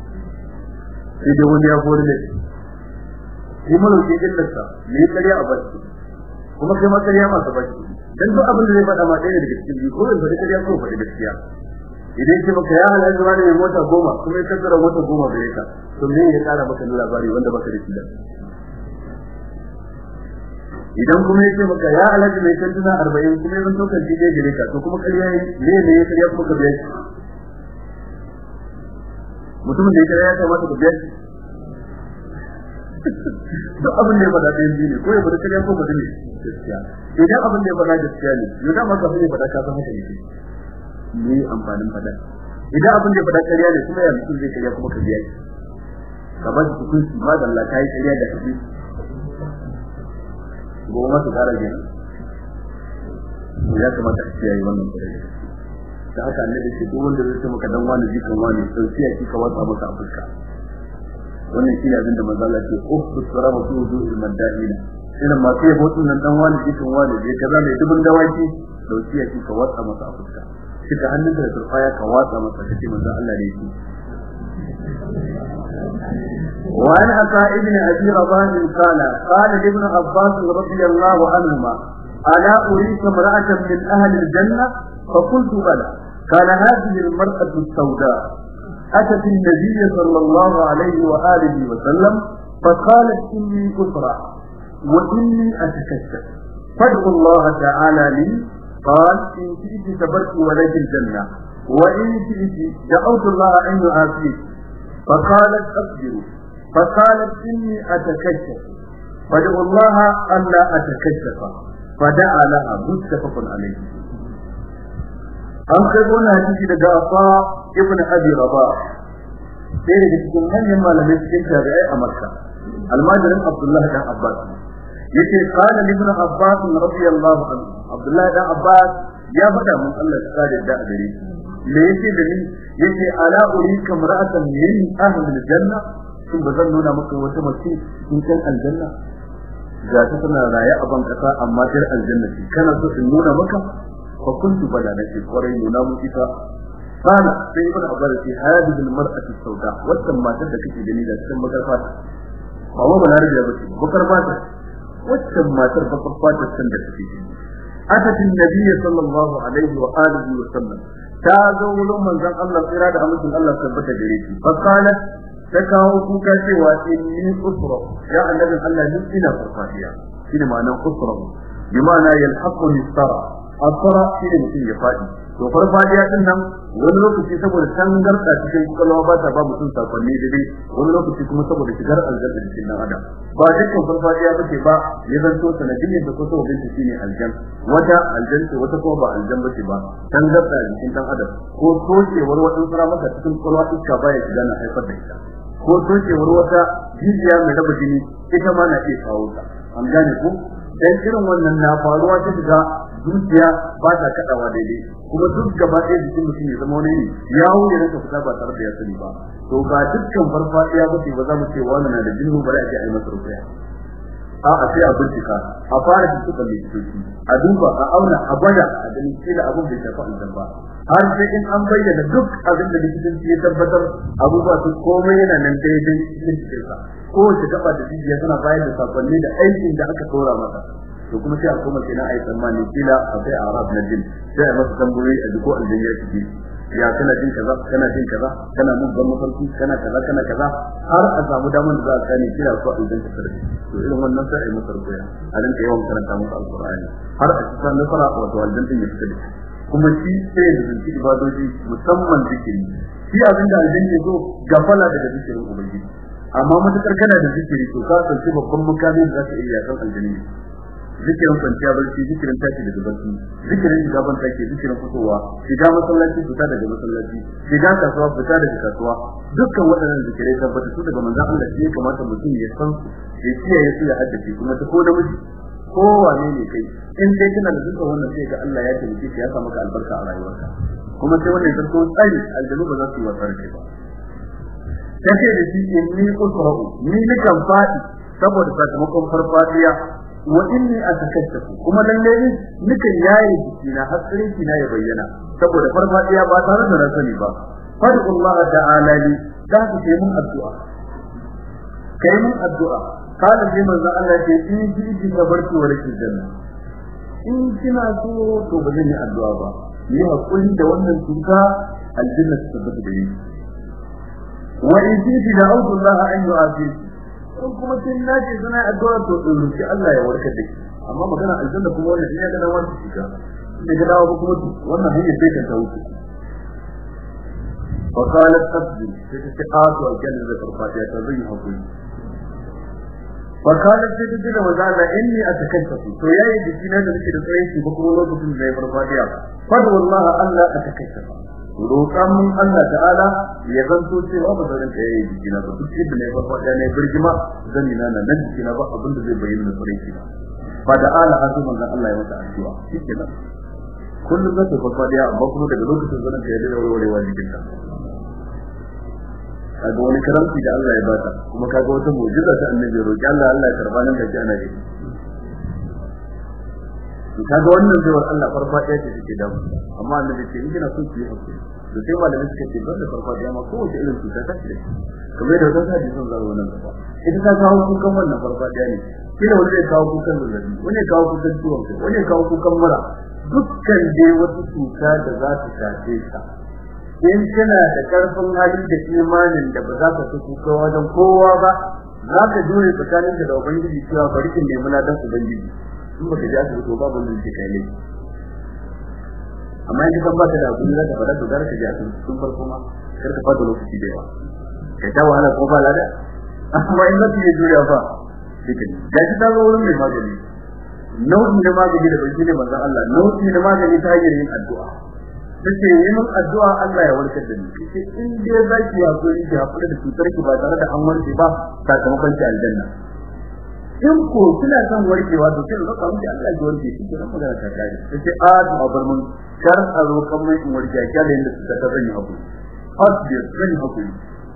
sai da wani ya gori ne shi mun ke dillarsa me ya kariya a baki kuma kai ma kariya ma ka baki dan duk abin da zai faɗa ma ɗaya daga cikin biyu ko in faɗi kariya ko faɗi gaskiya idan ce maka ya halatta wani mai mota goma kuma ya kaddara mota goma gare ka to me ya tsara maka labari wanda baka da shi da idan kuma yake maka ya alaji mai kantuna arba'in kuma yanzu tokan dige gare ka to kuma kariya ne ne ya kariya kuma ka biya shi mutumin da ya kariya ya kamata ka biya shi duk abin da ya faɗa ɗayan biyu ne ko ya faɗa kariya ko faɗa ne gaskiya idan abin da ya faɗa gaskiya ne yau da maka fi ne faɗa ka san haka ne ne amfanin faɗa idan abin da ya faɗa kariya ne kuma ya mutum zai kariya kuma ka biya shi ka ba shi hukunci ma da Allah ka yi kariya da kafi goma su kara gina ya kamata a kiyaye wannan kare da haka annabi shi duk wanda zai ce maka dan wani jikan wani sauki ya kika wata masa afirka wannan shi ne abinda manzo Allah ce ukhtu sarama fi wudu'il madahina idan ma sai hoton nan dan wani jikan wani je kaza mai dubun dawaki sauki ya kika wata masa afirka kika hannunka da turfaya ka wata masa kace manzo Allah ne shi وعن عطاء بن أبي رباح قال قال ابن عباس رضي الله عنهما ألا أريك امرأة من أهل الجنة فقلت بلى قال هذه المرأة السوداء أتت النبي صلى الله عليه وآله وسلم فقالت إني أسرع وإني أتكشف فادعوا الله تعالى لي قال إن شئت صبرت ولك الجنة وإن شئت دعوت الله أن يعافيك فقالت أصبر فقالت إني أتكشف فدعوا الله ألا أتكشف فدعا لها متفق عليه أنقذنا هذه لجافة ابن أبي رباح سيرة تكون من يما لم يسكن تابعي أمريكا الماجر عبد الله بن عباس يتي قال لابن عباس رضي الله عنه عبد الله بن عباس يا بدا من الله تعالى الداء دري ليس دليل يتي ألا أريك امرأة من أهل الجنة shin ba zan nuna maka wata mace cikin kan aljanna ga ta tana raye a ban kasa amma dar aljanna ce kana so in nuna maka fa kuntu bala nake kwarai nuna mu ita kana sai ibn abbas fi hadhihi al-mar'ati as-sawda wannan matar da kake gani da cikin bakar fata ba wa balarabiya ba ce bakar fata wannan matar bakar fata san da kake gani atat an-nabiy sallallahu alaihi wa alihi wa sallam ta zo wurin manzon Allah tsira da amincin Allah tabbata gare shi fa kana ta kawo kuka cewa inni usra ya annabi Allah ni ina farfadiya shine ma'anar usra bi ma'ana yalhaquni sara asara shine mutum ya fadi to farfadiya din nan wani lokaci saboda tangarda cikin kwakwalwa ba ta ba mutum sakonni dai wani lokaci kuma saboda shigar aljanna cikin dan adam ba dukkan farfadiya bace ba ya zanto sanadiyyar da kusa wajen shi ne aljanna wata aljanna wata kuma ba aljanna bace ba tangarda cikin dan adam ko toshewar wata tsara maka cikin kwakwalwa iska baya shiga na haifar da ita ko toshewar wata jijiya mai raba jini ita ma na iya kawo ta an gane ku dan irin wannan na faruwa ta shiga zuciya ba ta kadawa daidai kuma duk gaba ɗaya jikin mutum ya zama wani ne ya wuce ranka fita ba tare da ya sani ba to ba dukkan farfadiya ba ce ba za mu ce wannan na da jinnu bari a ce ai masa rufiya a a sai a bincika a fara bincika mai ciki a duba a auna a gwada a ganin kila abin bai tafi an ba har sai in an bayyana duk abin da likitanci ya tabbatar abubuwa su komai yana nan daidai cikin cikinsa kowace gaba da jijiya tana bayar da sakonni da aikin da aka tsora masa to kuma sai a koma kenan ai tsammani kila akwai arab na jin sai a masa tambayoyi a duko aljanna ciki ya kana jin kaza kana jin kaza kana mun ban mafarki kana kaza kana kaza har a samu damar da za a gane kila ko aljanna ta sarki to irin wannan sai ai masa rubuya a rinka yawan karanta masa alqur'ani har a cikin nasara wato aljanna ya fita da kuma shi sai da zuci ibadoji musamman zikiri shi abin da aljanna ya zo gafala daga zikirin ubangiji amma mutakar kana da zikiri to ka sauke babban mukami da za ka iya kan aljanna zikirin kwanciya barci zikirin tashi daga barci zikirin gaban take zikirin fitowa shiga masallaci fita daga masallaci shiga kasuwa fita daga kasuwa dukkan waɗannan zikirai tabbata su daga manzon Allah shi kamata mutum ya san ya kiyaye su ya haddace kuma ta ko namiji ko wane ne kai in dai kana da dukkan wannan sai ga Allah ya taimake ka ya sa maka albarka a rayuwarka kuma sai wannan zarto tsari aljanu ba za su yi wasa da kai ba kace da shi inni usra'u ni nikan fadi saboda sakamakon farfadiya wa inni atakassafu kuma lalle ni nika yayi jikina hasirin kina ya bayyana saboda farfadiya ba tare da rasani ba fadu Allah ta'ala li da ku yi mun addu'a kai mun addu'a kana ji manzo Allah ce in ji ji barki wa rikin janna in kina so to ba zan yi addu'a ba ni hakuri da wannan tuka aljanna ta tabbata da ni wa in ji da Allah an yu'afi in kuma kin naji suna addu'a to in roki Allah ya warkar da ki amma magana aljanna kuma wannan in ya ga dawo ki ga ne ga dawo kuma wannan hanya sai ka tauke wa qalat tabdi sai ta aatu aljanna da farfatiya ta zai hakuri wa qalat sai ta da wazala inni atakassafu to yayi diki na da nake da tsayin shi ba kuma lokacin da ya farfatiya fa wallahi Allah atakassafu roƙan mun Allah ta'ala ya zanto cewa ba zan kai jiki na ba duk inda ne farko da ne birgima zan ina nan nan jiki na ba abin da zai bayyana farin ciki fa da ala azu manzon Allah ya mata addu'a shikenan kullum da ta farko da amma kuma daga lokacin zan kai da warwarewa jikin ka kaga wani karamci da Allah ya bata kuma kaga wata mu'jiza ta annabi roƙi Allah Allah ya karba nan da ji ana yi kaga wannan zai war Allah farfadiya ce take da amma annabi ce in kina so ki yi hakuri to sai malamin suka ce banda farfadiya ma ko wace irin cuta ta ce kamar da wata hadisi sun zaro nan gaba idan ka kawo kukan wannan farfadiya ne kina wani zai kawo kukan zazzabi wani kawo kukan ciwon kai wani kawo kukan mura dukkan dai wata cuta da za ta shafe ka in kana da karfin hali da imanin da ba za ka ci kuka wajen kowa ba za ka jure tsakaninka da ubangiji cewa bari kin nemi ladan ubangiji in baka ji asibiti ba babu ne kai ne amma in kan baka da abin da ka fara to garka ji asibiti tun farko ma kar ka fada lokaci da yawa kai ta wahala ko ba lada amma in zaka yi juriya fa dikin gaji ta zo wurin mai magani nau'i na magani da bai ne manzon Allah nau'i na magani ta hanyar yin addu'a sai yin addu'a Allah ya warkar da ni sai in dai zaki ya zo ki hakuri da cutar ki ba tare da an warke ba sakamakon ki aljanna in ko kina son warkewa to kin roƙa miki Allah ya warke ki kin magana ta kai sai a to abar mun kar a roƙan mai in warke ki da inda suka ta zan hakuri hasbi zan hakuri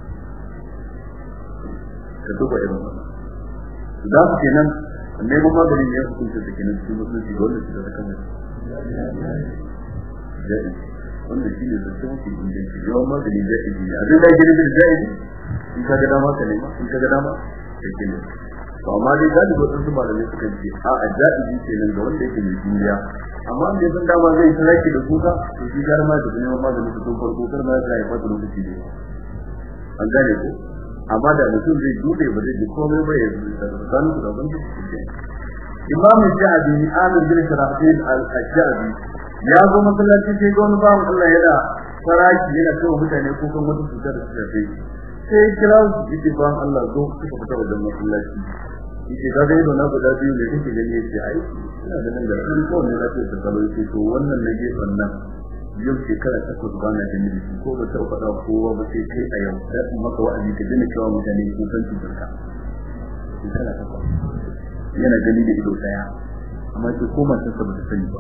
ka duba irin wannan da ku kenan ne mu magani ne ku kunce take nan cikin mutunci dole ki da kamar wanda shi ne da sun fi inganci yawan magani da ake yi abin da ake nufi da jahili in ka ga dama ka nema in ka ga dama ka ke ne to amma dai gadi ga wasu malamai suka ce a a jahili ke nan ga wanda yake mai juriya amma da sun dama zai ta zaki da kuka to shi gar ma da neman magani su tun farko kar ma ya fata lokaci ne an gane ko amma da mutum zai dube ba zai ji komai ba ya zan su da ban su Imam Jabi Amir bin Sharafil al-Jabi ya zo masallaci sai ga wani bawan Allah yana faraki yana cewa mutane ko kan wata cutar da suka yi sai kira su ji bawan Allah zo suka fita wajen masallaci yake ga dai don abu da biyu ne kike gani yake ai ina da nan da kun ko ne lafiya da kalo yake to wannan ne gefen nan yau shekara ta ko bana da miji ko ba ta faɗa kowa ba sai kai a yau da maka wa'azi ka dena cewa mutane sun san cutar ka shekara ta yana gani da ido daya amma sai ko matar sa ba ta sani ba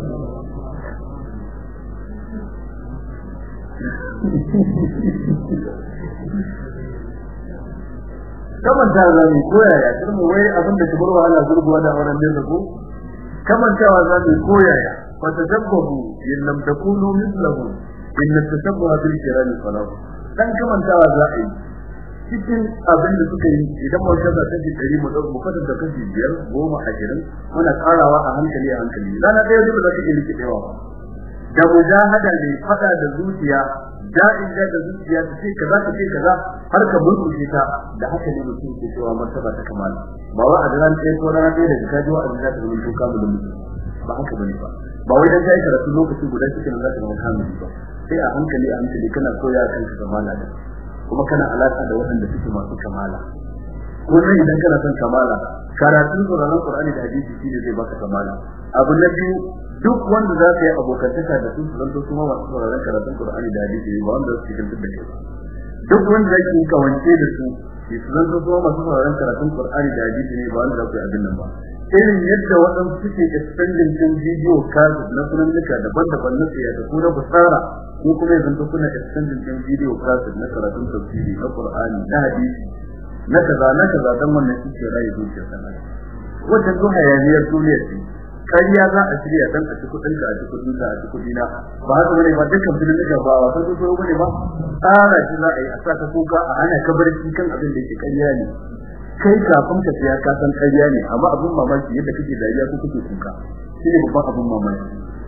kaman ta zami koyaya kuma wai abin da kibar wahala gurguwa da auren da ko kaman ta zami koyaya fa tajabbu in lam takunu mithlahu in tashabbaha bil kirami salat dan kaman ta zai cikin abin da suka yi idan mun kaza ta ji dari mu da mu kada da kashi biyar goma ashirin muna karawa a hankali a hankali rana da yau da kake liki dewa da mujahada ne fada da zuciya da'in da zuciya ta ce kaza ta ce kaza har ka burkushe ta da haka ne mutum ke cewa martaba ta kamala ba wa adran sai ko rana da ka ji wa Allah ta rubuta kamala mutum ba haka bane ba ba wai dan kai karatu lokaci guda cikin da zaka zama kamili ba sai a hankali a hankali kana koya kanka kamala da kuma kana alaka da waɗanda suke masu kamala kuma idan kana son kamala karatun Qur'ani Qur'ani da hadisi shine zai baka kamala abu na biyu duk wanda za ka yi abokantaka da su zan to kuma masu sauraron karatun Qur'ani da hadisi ba wanda su cikin duk da kai duk wanda zai yi kawance da su su zan to kuma masu sauraron karatun Qur'ani da hadisi ne ba wanda za ku yi abin nan ba irin yadda waɗansu suke expanding din video card na sunannuka daban-daban na siyasa ko na busara ko kuma yanzu to kuna expanding din video card na karatun tafsiri na Qur'ani da hadisi na kaza na kaza dan wannan shi rayu zuciya sanan wannan to hayaniyar duniya ce kariya za a shirya dan a cikin kudin ka a cikin kudin ka a cikin kudina ba haka bane ba dukkan filin da ba wa sai so bane ba tsara shi za a yi a saka kuka a hana kabarci kan abin da yake kariya ne kai kafin ka tsaya ka san kariya ne amma abin mamaki yadda kake dariya ko kake kuka shine babban abin mamaki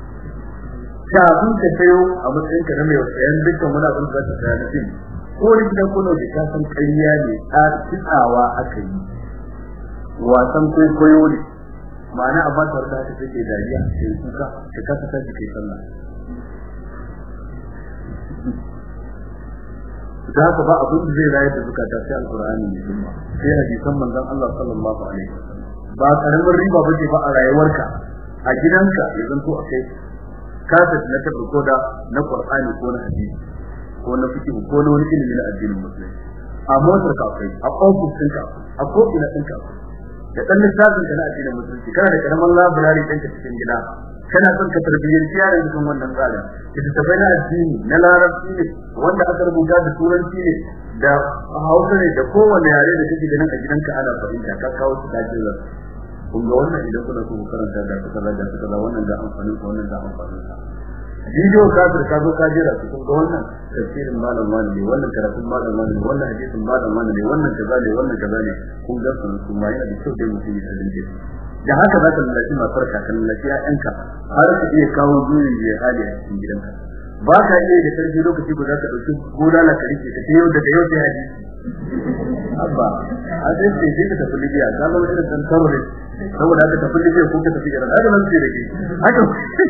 kafin ka sayo a matsayin ka na mai wasan dukkan wani abin da zaka tsaya da shi ko idan ko ne ka san kariya ne a tsawa aka yi wasan koyo ne ma'ana abba ta da ta take dariya sai kuka ta kasa ta kai sallah da ka ba abin da zai rayu da zakata sai alqur'ani ne kuma sai hadisan manzon Allah sallallahu alaihi wasallam ba karamin riba bace ba a rayuwarka a gidanka idan to akai kasa na tabbako da na qur'ani ko na hadisi ko na fiqh ko na wani ilimi na addinin musulmi a motar ka kai a office ɗinka a ko ina ɗinka da dan lissafin kana addinin musulunci kana da karaman library ɗinka cikin gida kana son ka tarbiyyar yaran cikin wannan tsari da tafai na addini na larabci ne wanda aka rubuta da turanci ne da hausa ne da kowanne yare da kake ganin a gidanka ana fahimta ka kawo su dace da kun ga wannan idan kuna so ku karanta da kuka da kuka wannan da amfani ko wannan da amfani bidiyo ka da ka zo ka jira ku kun ga wannan tafsirin malam wani ne wannan karatun malam wani ne wannan hadisin malam wani ne wannan kaza ne wannan kaza ne kun ga sun kuma yana da kyau da mutum ya tsalle da haka za ka lalace ma farka kan lafiya yanka har ka iya kawo juyin ya hali a cikin gidanka ba ka iya da karfi lokaci guda ka dauki gona la ka rike ka ce yau daga yau sai hadisi abba a sai sai sai ka tafi Libya ka zama irin dan tarore saboda ka tafi Libya ko ka tafi Iran haka nan sai rike haka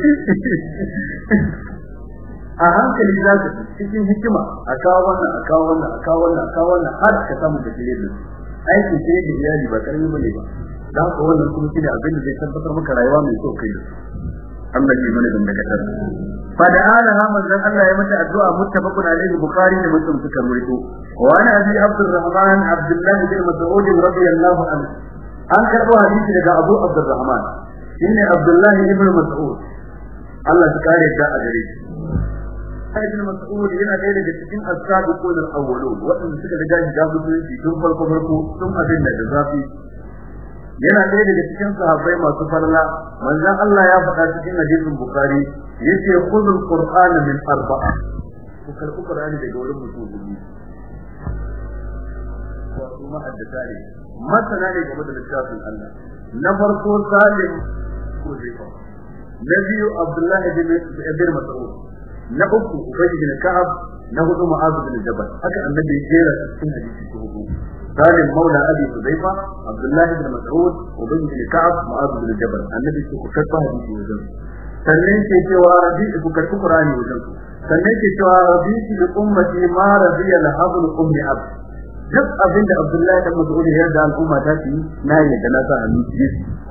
a hankali za ka cikin hikima a kawo wannan a kawo wannan a kawo wannan a kawo wannan har ka samu da kire aikin sai da iyali ba karami bane ba dan ko wannan kuma shine abin da zai tabbatar maka rayuwa mai kyau kai Allah ya mana dan daga tarbi fa da alaha manzon Allah ya mata addu'a muttafaqun alaihi bukhari da muslim suka ruwaito wa ana abi abdurrahman abdullah bin mas'ud radiyallahu anhu an karbo hadisi daga abu abdurrahman shine abdullah ibn mas'ud Allah ya kare ta a gare shi ibn mas'ud yana da daga cikin as-sabiqun al-awwalun wadanda suka riga shi da mutunci tun farko farko tun abin da zafi yana ɗaya daga cikin sahabbai masu farla manzon Allah ya faɗa cikin hadisin Bukhari yace khudhul qur'ana min arba'a ku karɓi qur'ani daga wurin mutum hudu wato ma'addata ne masana ne game da littafin Allah na farko Salim ko Zaifa na biyu Abdullahi bin Ibn Mas'ud na uku Ubay bin Ka'ab na hudu Mu'adh bin Jabal haka annabi ya jera cikin hadisi ko hudu Salim maula Abi Hudayfa Abdullahi bin Mas'ud Ubay bin Ka'ab Mu'adh bin Jabal annabi su ku karɓa hadisi wajen sannan ke cewa rabi ku karɓi Qur'ani wajen sannan ke cewa rabi bi ummati ma radiya lahabul ummi abd duk abin da Abdullahi dan Mas'ud ya yarda al'umma ta ci na yi da na sa hannu ci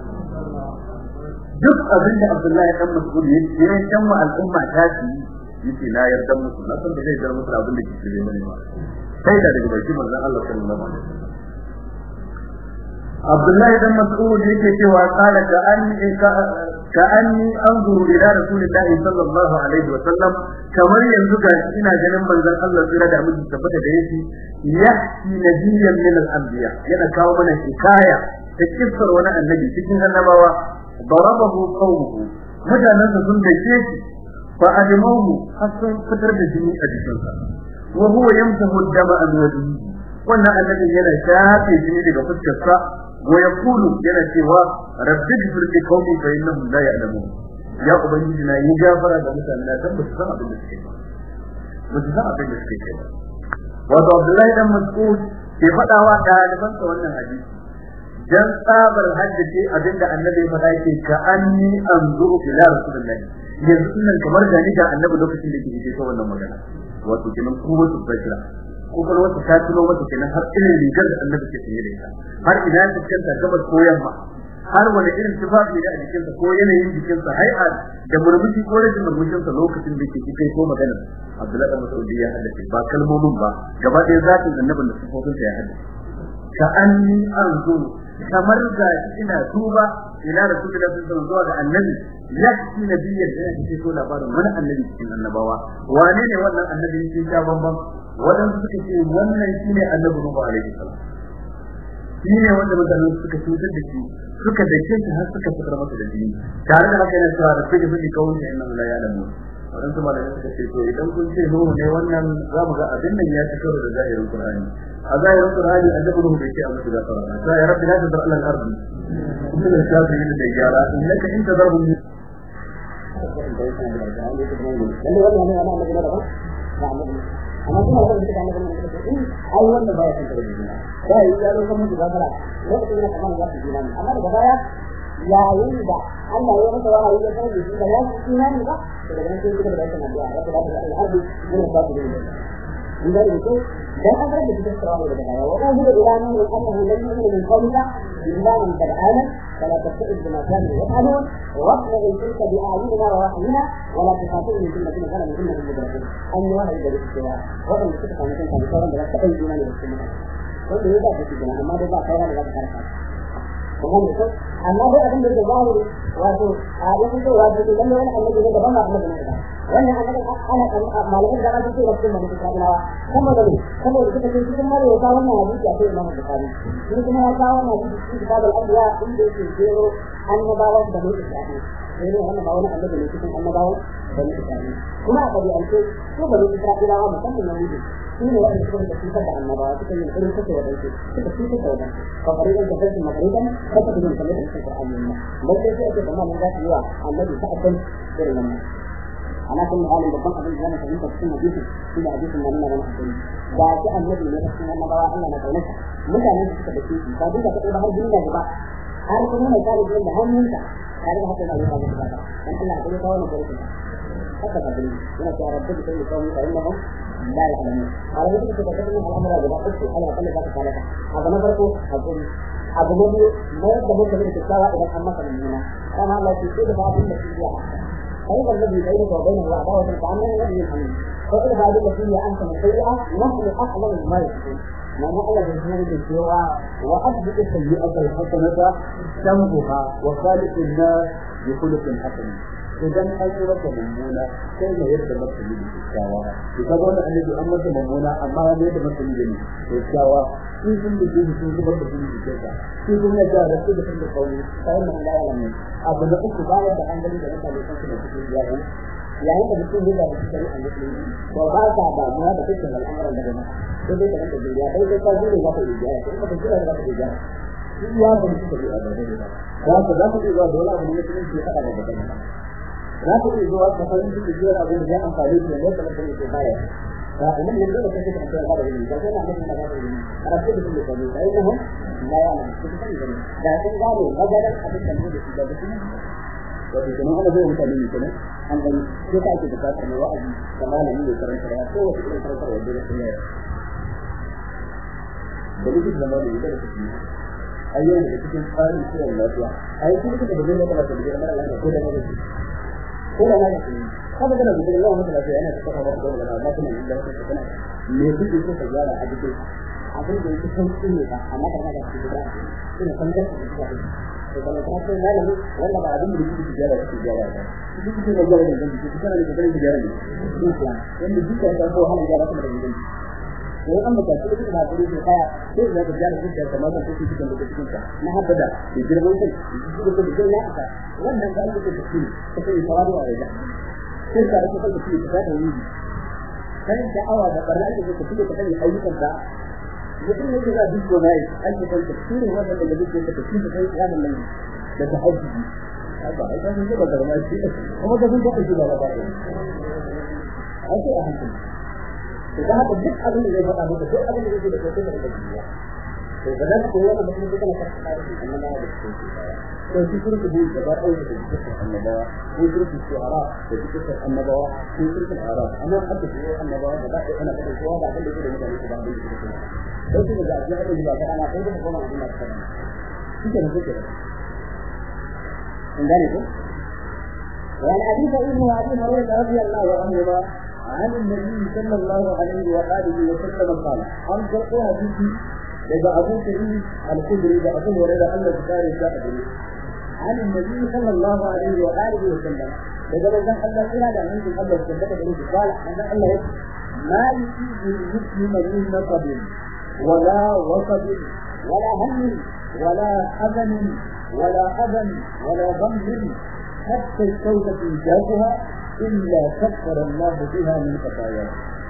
duk abin da Abdullahi dan Mas'ud ya ce dan ma al'umma ta ci yace na yarda musu na san da zai yarda musu abin da kike yi bane ba sai da daga bakin manzon Allah sallallahu alaihi wasallam Abdullahi dan Mas'ud yake cewa qala ka anni ka anni anzuru ila rasulillahi sallallahu alaihi wasallam kamar yanzu ga ina ganin manzon Allah tsira da miji tabbata da yake yahki nabiyyan min al-anbiya yana kawo mana hikaya ta kissar wani annabi cikin annabawa darabahu qawmuhu mutanen da sun dace shi fa adimahu hasan fitar da jini a jikinsa wa huwa yamsahu ad-dama an wajhihi wannan annabi yana shafe jini daga fuskarsa wa yaqulu yana cewa rabbi ighfir li qawmi fa innahum la ya'lamun ya ubangiji na yi gafara ga mutanen da ba su san abin da suke ba su san abin da suke ba wato Abdullahi dan Mas'ud ke fadawa daliban sa wannan hadisi dan tsabar haddace abinda annabi faɗa yake ka anni anzuru ila rasulillahi yanzu nan kamar da ni ga annabi lokacin da yake yi wannan magana wato kenan kuma su fakira ko kuma wata ta tuno wata kenan har irin rigar da annabi ke sanye da ita har ina ta kanta gabas ko yamma har wani irin tufafi da a jikinsa ko yanayin jikinsa hay'a da murmushi ko rashin murmushinsa lokacin da yake kai ko magana Abdullahi bin Mas'ud ya haddace ba kalmomin ba gaba ɗaya zatin annabin da sifofinsa ya haddace ka anni anzuru kamar da ina duba ila rasulullahi sallallahu alaihi wasallam zuwa ga annabi yaki nabiyyan da yake so labarin wani annabi cikin annabawa wane ne wannan annabi yake ta bamban wadanda suka ce wannan shine annabi Nuhu alaihi salam shine wanda mutane suka cutar da shi suka dace shi har suka fitar masa da jini tare da haka yana cewa da kike fadi kawai sai inna la ya'lamu wadanda kuma da suka ce to idan kun ce Nuhu ne wannan zamu ga abin nan ya fito da zahirin Qur'ani a zahirin Qur'ani annabi Nuhu bai ce amma da fara sai ya rabbi la tadar ala al-ard inna al-kafirin da yara innaka in tadarhum amma kuma wannan da kana ganin da ai wanda baya san da dina sai ya zo kuma da fara lokacin da kamar ya ji nan amma daga baya ya yi da Allah ya masa wahayi ya san da shi da ya ci nan ba daga nan sai da bayan nan ya rabbi al-ardi min al-kafirin inda yake dan an da cikin sarawa daga baya wa huwa ila nan annahu lam yakun min qawlika illa man ta'ala فلا تستئذ بما كانوا يفعلون واصنع الفلك بأعيننا ووحينا ولا تخاطبني في الذين ظلموا إنهم مجرمون أن واحد يدرس السواء وأن يستطيع أن يكون خالصا بلا تأيد من يرسلنا كل يوضع في الجنة أما ده بقى خيرا لغاية خلقات وهم يقول أما ده أدن برد الظاهر وأقول يقول وأقول لما أنا أن نجد بما أقول من هذا وأنا أنا أنا ما لم يجد أن تكون رسولنا من كتابنا ثم ذلك ثم ذلك في كتاب الله وقالنا هذه في إمام البخاري لكن هذا قالنا في كتاب الأنبياء إن يجيروا أن نباوة بني إسرائيل إنه أن نباوة أن بني إسرائيل أن نباوة بني إسرائيل هنا قد يأتي شو بني إسرائيل ومسلم من وجود إنه وأن يكون تكتيكا عن نباوة تكون يكون كتير وبنتي تكتيكا وبنتي فقريبا كفرت مقريبا فتكون كمية في القرآن لله بل يأتي كمان من ذات الوقت الذي تأتي في المنى أنا كل عالم بالضبط أن أنا فهمت السنة دي في حديث النبي صلى الله عليه وسلم ذات النبي من السنة النبوية أن نتونسها متى نجد تبكيك فبيك تقول هل جنة جبا هل كنون يسالي جنة هم منك هذا ما حتى نعلم هذا الكتاب أن الله أقول قوانا فريقنا حتى قبلين هنا في ربك كل قوم فإنهم لا يعلمون على ذلك تتكلم عن الأمر هذا قلت أنا أقول ذلك ثلاثة هذا نظرته أقول أبو نبي ما يقدمون كبيرة الساوى إذا أمك من هنا كما الله يقول بعض الناس فإذا الذي بينك وبينه عداوة كأنه ولي حميم فإن بعد التي أنت سيئة نحن أعلم ما يكون ما نقل بالجنة السيئة وأثبت السيئة الحسنة تمحها وخالق الناس بخلق حسن idan an yi maka mummuna sai ne yadda maka yi kyakkyawa to kaga wannan annabi an maka mummuna amma ne yadda maka yi ne kyakkyawa in sun da shi sun zubar da shi kyakkyawa shi kuma ya da su da sun da kauni sai mun da yawan abu da uku bayan da an gani da mutane sun da su yayi yayin da mutum ya da shi an gani to ba ka ba mu da kake al'amuran da gaba sai dai da duniya dai dai ka zure ba ka yi ya sai ka jira da ka yi ya ya ba shi da da da ka za ku ga dole abu ne cikin shi kada da da za ku yi zuwa kafarin da jira abin da ya amfani da ne da mutum ke bayar da nan ne da kake da kan da ne da kana da kan da ne ara ce da kuma da ai da na ya na cikin kan da da sun gano maganar abin da ne da da kuma wato kuma ana zai mutane ne kenan an gani ko ta ake bukatar ne wa'azi da malami da karanta da ko wata irin karanta da da kuma da duk da malami da kuma ayyana da cikin tsarin kiwon lafiya ai kuma da da ne da da da mara lafiya ko da ne ko da ne kada da da Allah mutum lafiya yana da kafa da da Allah kuma inda wata kana me kuke so ka gyara a cikin abin da yake son shi ne ba amma da da shi da ina san da shi da to kana ta ce malami wanda ba abin da yake gyara shi gyara ba shi kike da gyara da shi kana da gyara gyara ne insha wanda duka da ko halin gyara kuma da gidan ko an maka shi da ba kuri da kaya sai da ga gyara shi da kamar da kike cikin da cikin ka na habada da girman kai shi da da ya aka wannan da ake da shi sai farado a yaga sai da ake da shi da da yi sai da awa da barna ake da shi da kan ayyukan da mutum ne da duk ko nayi an ce kan tafsiri wannan da duk da shi da kai ya nan da tahajjudi haka ai kan da barna shi kuma da sun da shi da ba ba ai sai a hankali da haka duk abin da zai faɗa maka duk abin da zai da kai da duniya to da nan ko wannan mutum da kana karanta da shi annabawa da shi to shi kuma da da ba ai da shi annabawa ko shi shuhara da shi annabawa ko shi arab amma hadda shi annabawa da ba ana da kowa da abin da yake da mutane ko ba da shi to shi da ga ya da ba ana kai da kuma abin da ka shi ke nan kake indane ko wa al-hadith ibn Abi Hurairah radiyallahu anhu عن النبي صلى الله عليه وآله وسلم قال عن جرق حديثي إذا أبو سعيد الخدري إذا أبو هريرة أن البخاري شاهد عن النبي صلى الله عليه وآله وسلم إذا لم الله إلى أن يجب الله سبحانه قال أن الله ما يصيب المسلم من نصب ولا وصب ولا هم ولا حزن ولا أذى ولا ضم حتى الشوكة إنجازها إلا كفر الله بها من خطاياه.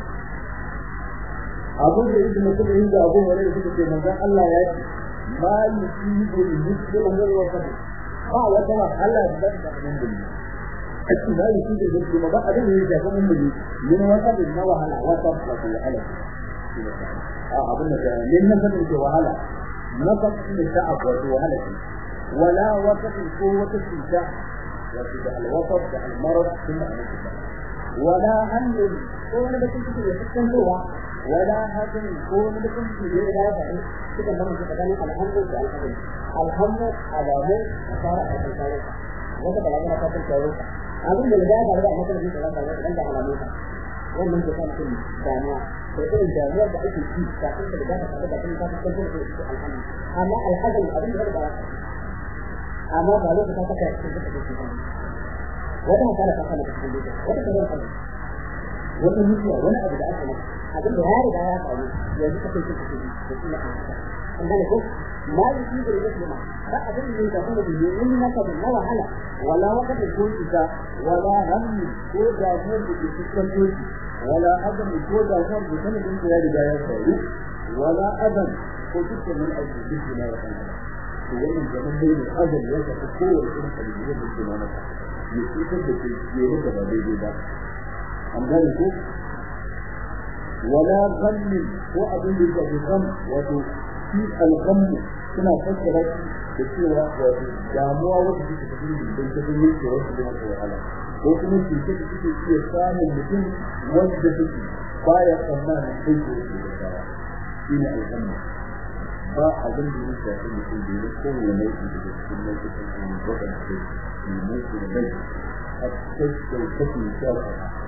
أبو سعيد المسلم عند أبو هريرة في مكان الله يأتي ما يصيب المسلم من الوصف. قال ترى ألا تبدأ من دنيا. ما يصيب المسلم بعد أن يجاك من دنيا من وصف ما وهلا وصف وصف على. آه أبونا من نصف وهلا نصف من الشعب وهلا ولا وصف القوة في الشعب. وفي الوسط المرض ثم الانتقال ولا هم كون بكم في التنوع ولا هدم كون بكم في الغاية كده ما نقول كلام الحمد لله الحمد على من صار الانسان وده بلاغه فاضل كده أقول للجاه على ده مثلا في كلام ده على مين ومن كان في الجامعة فكل الجامعة ده أي شيء لكن الجاه هذا ده كان في الحمد أما الحزن أبين هذا بلاغه أما بعده كذا كذا وده كان فقط التحديد وده كان الحل وده مش ولا أبدا أصلا أقول هذا ده يعني يجب أن تكون في عندنا كل ما يصير المسلم لا أقول إن تكون به إن نكب ولا هلا ولا وقت يكون إذا ولا هم يكون جاهز بالتسليم ولا أذن يكون جاهز بسنة من هذه ولا أذن كنت من أجل الدين wannan zaman ne da azal ya ta kowa da kuma da yake da sunana ne shi kan da ke yi da ba daidai ba amma ne ko wala ghammi ko abin da yake kan wato shi al-ghamm suna fassara da cewa wato damuwa wata take cikin da take yi da wasu da wahala ko kuma shi ke cikin iya samun mutum wanda take baya tsammanin sai ko da shi ne al-ghamm ba abin da yake da mutum da yake kowane mai da cikin mai cikin gaba da shi ne mai da bai a cikin kafin shara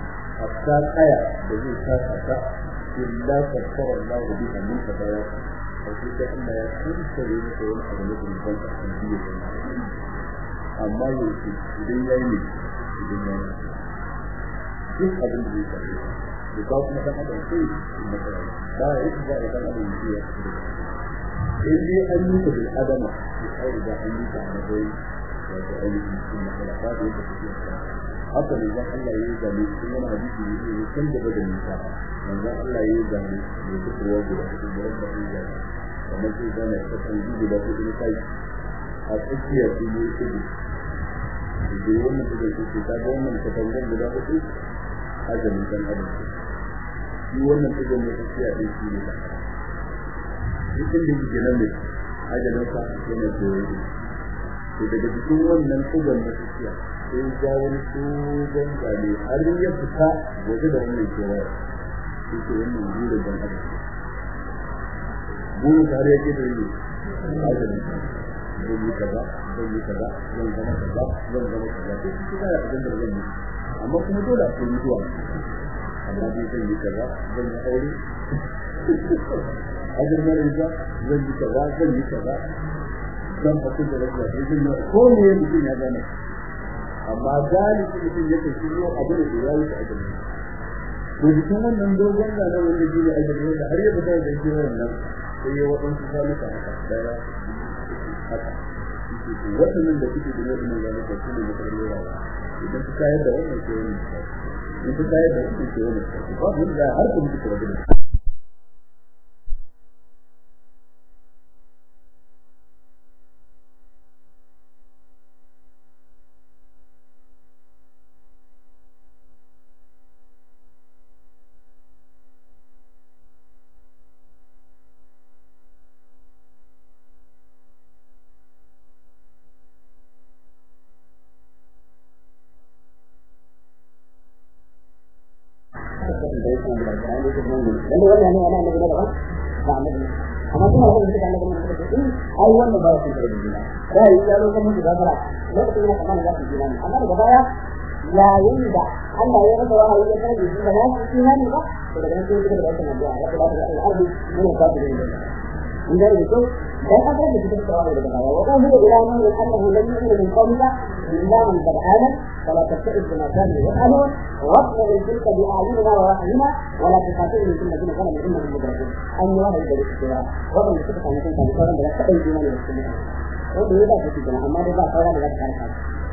hatta kaya da zai saka ta illa kaffara Allah biha min khabaya sai sai Allah ya kuskure ne da wani abu da ban ta biye amma yake idan yayi ne idan yayi duk abin da zai faru da ba kuma dan adam sai in da ba yake da dan adam ne in dai an yi da adama sai da an yi da dai wato ainihin sunna da ba da yake cikin haka ne zan Allah yayi da ni kuma na hadisi ne kan da da ni ta manzo Allah yayi da ni da duk wanda da duk wanda ya yi kamar sai da ne ta kan ji da duk kai a tsakiya shi ne shi da wannan da yake ta da wannan ta kan da duk ajalin dan adam shi wannan da ne tsakiya din shi ne da cikin da yake nan ne ajalin sa yana koyi to daga cikin wannan tuban da tsakiya sai ga wani tuban da ne har ya fita waje da wannan kewa shi ke wannan gurin dan adam gurin tare yake da yi ajalin sa zan yi kaza zan yi kaza zan zama kaza zan zama kaza sai shi ga abin da zan yi amma kuma dole a cikin mutuwa amma dai zan yi kaza zan yi aure ajin marija zan yi kaza zan yi kaza zan fasu da rabuwa sai zan ko ne mutum ya gane amma galibi mutum yake shigo abin da ya yi a gaba to cikin wannan dogon gana wanda shi ne a gaba da har ya fita da shi wannan sai ya wadansu sanuka haka daya haka wannan da kuke da wannan zalunci shi ne makarar yawa idan ka kayar da wannan ke wani in ka kayar da wannan ke wani ba mun da har kuma kuka rabu da wanda wannan ne ana annabi daban ba annabi amma kuma wannan da annabi ne da shi ai wannan ba shi da dina rai ya zo kuma da fara lokacin da kamar da shi dina amma daga baya ya yinda Allah ya rasa wa ya kare shi da nan shi ne ba to daga nan sai da wannan addu'a ya ba da al-ardi mun ka da dina inda ne to dan aka da shi da wani daga baya wa qawlu ila man annahu lam yu'min min qawmika illa man tab'ana فلا تبتئس بما كانوا يفعلون واصبر تلك بأعيننا ووحينا ولا تخاطبني في الذين كانوا من إنهم مدركون أن يوهي ذلك السواء وضع لكتب عن كنت بصورا بلا تقل الإيمان والسلام وضع يبقى في الجنة أما يبقى صورا بلا تقل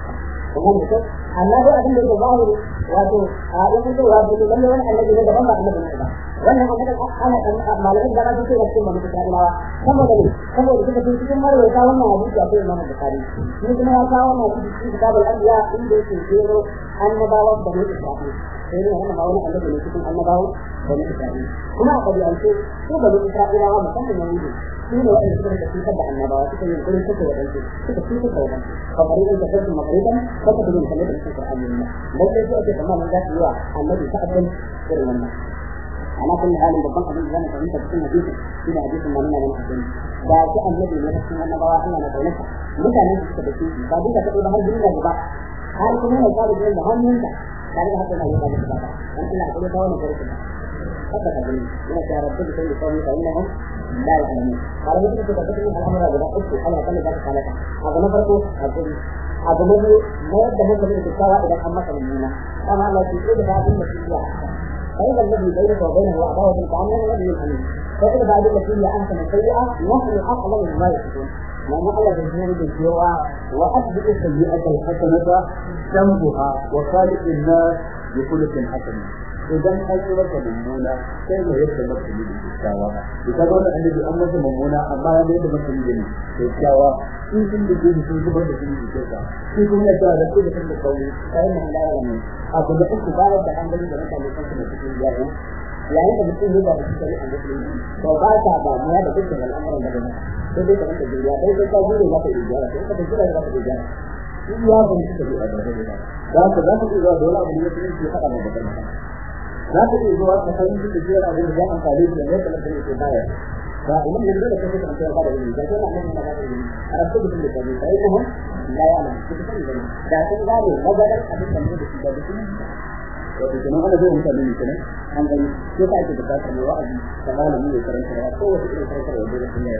وهم يقول أما هو أدن لك الظاهر وأتو يقول وأبدو لم يولى الذي لدى بمع أنه نعبا وأنه مثلا أنا ما لقد دعا بسي نفسه من متسائلها كما دليل كما دليل كما دليل كما دليل كما دليل كما دليل كما دليل مثل ما كما في كتاب الأنبياء عنده يسيروا النبوة بني إسرائيل سيروا هنا معونه الذي يسيرون النبوة بني إسرائيل كما قد يأتي هو بني إسرائيل ومسلم يوجد سيروا وإن سيروا تسيطة النبوة سيروا يقول سيروا وإنسوا سيروا سيروا فقريبا تفرد مقريبا فتبدون كمدر في القرآن لله بل يجب أن من ذات الوعى الذي تقدم سيروا لنا على كل حال بالضبط من ذلك فأنت تكون حديثا إلى حديث ما لنا من حديث فجاء الذي يتكلم أن نبواه أننا نتونسا متى ننسى تبسيط فبيك تقول هل بلنا جباء هل كنا نصاب بلنا هم ننسى كذلك حتى لا يقال الجباء أنت لا أقول دوانا فريق الله حتى تقولين إنك يا رب تبسي لقومي فإنهم لا يعلمون قال مثل تتكلم الأمر ولا أكتب أنا أقول ذلك عليك هذا نفرق أقول هذا نفرق ما يبدأ من الكتابة إلى الأمة من كما الله يقول هذه المسيحية فإذا الذي بينك وبينه عداوة كأنه الذي يحميه فإذا بعد التي هي أحسن السيئة نحن أعلم مما يكون لأن الله بالجنة بالجوع وأثبت السيئة الحسنة ذنبها وخالق الناس بخلق حسن إذا أجرك بالمونة كيف يتمثل بالكتاوى بكذا الذي أمس ممونة أما لا يتمثل بالكتاوى إن كنت تجد في زبر بالكتاوى في كل هذا كل كل قوي فإنه لا يعلمون أقول لك بعد أن تجد أنت لكنت تجد yayin da mutum ya ba shi sai an dace to ba ta ba mu da dukkan al'amuran da gaba sai dai kamar da duniya dai sai ka gure maka ijara sai ka gure maka ijara shi ya ban shi da da da ka za ka ji da dole abu ne sai ki faɗa maka da za ka ji zuwa ka san shi da jira abin da an kare shi ne kamar da yake baya ba umman yanzu da kake kan tsaya da wani da kana nan da da wani a rabu da shi da kai sai kuma la ya nan shi da da sun gane maganar abin da ne da shi da shi wato kuma ana zai mutane ne kenan an gani ko ta ake da ta mai wa'azi da malami ne karanta da ko wata irin karanta da wanda sun yi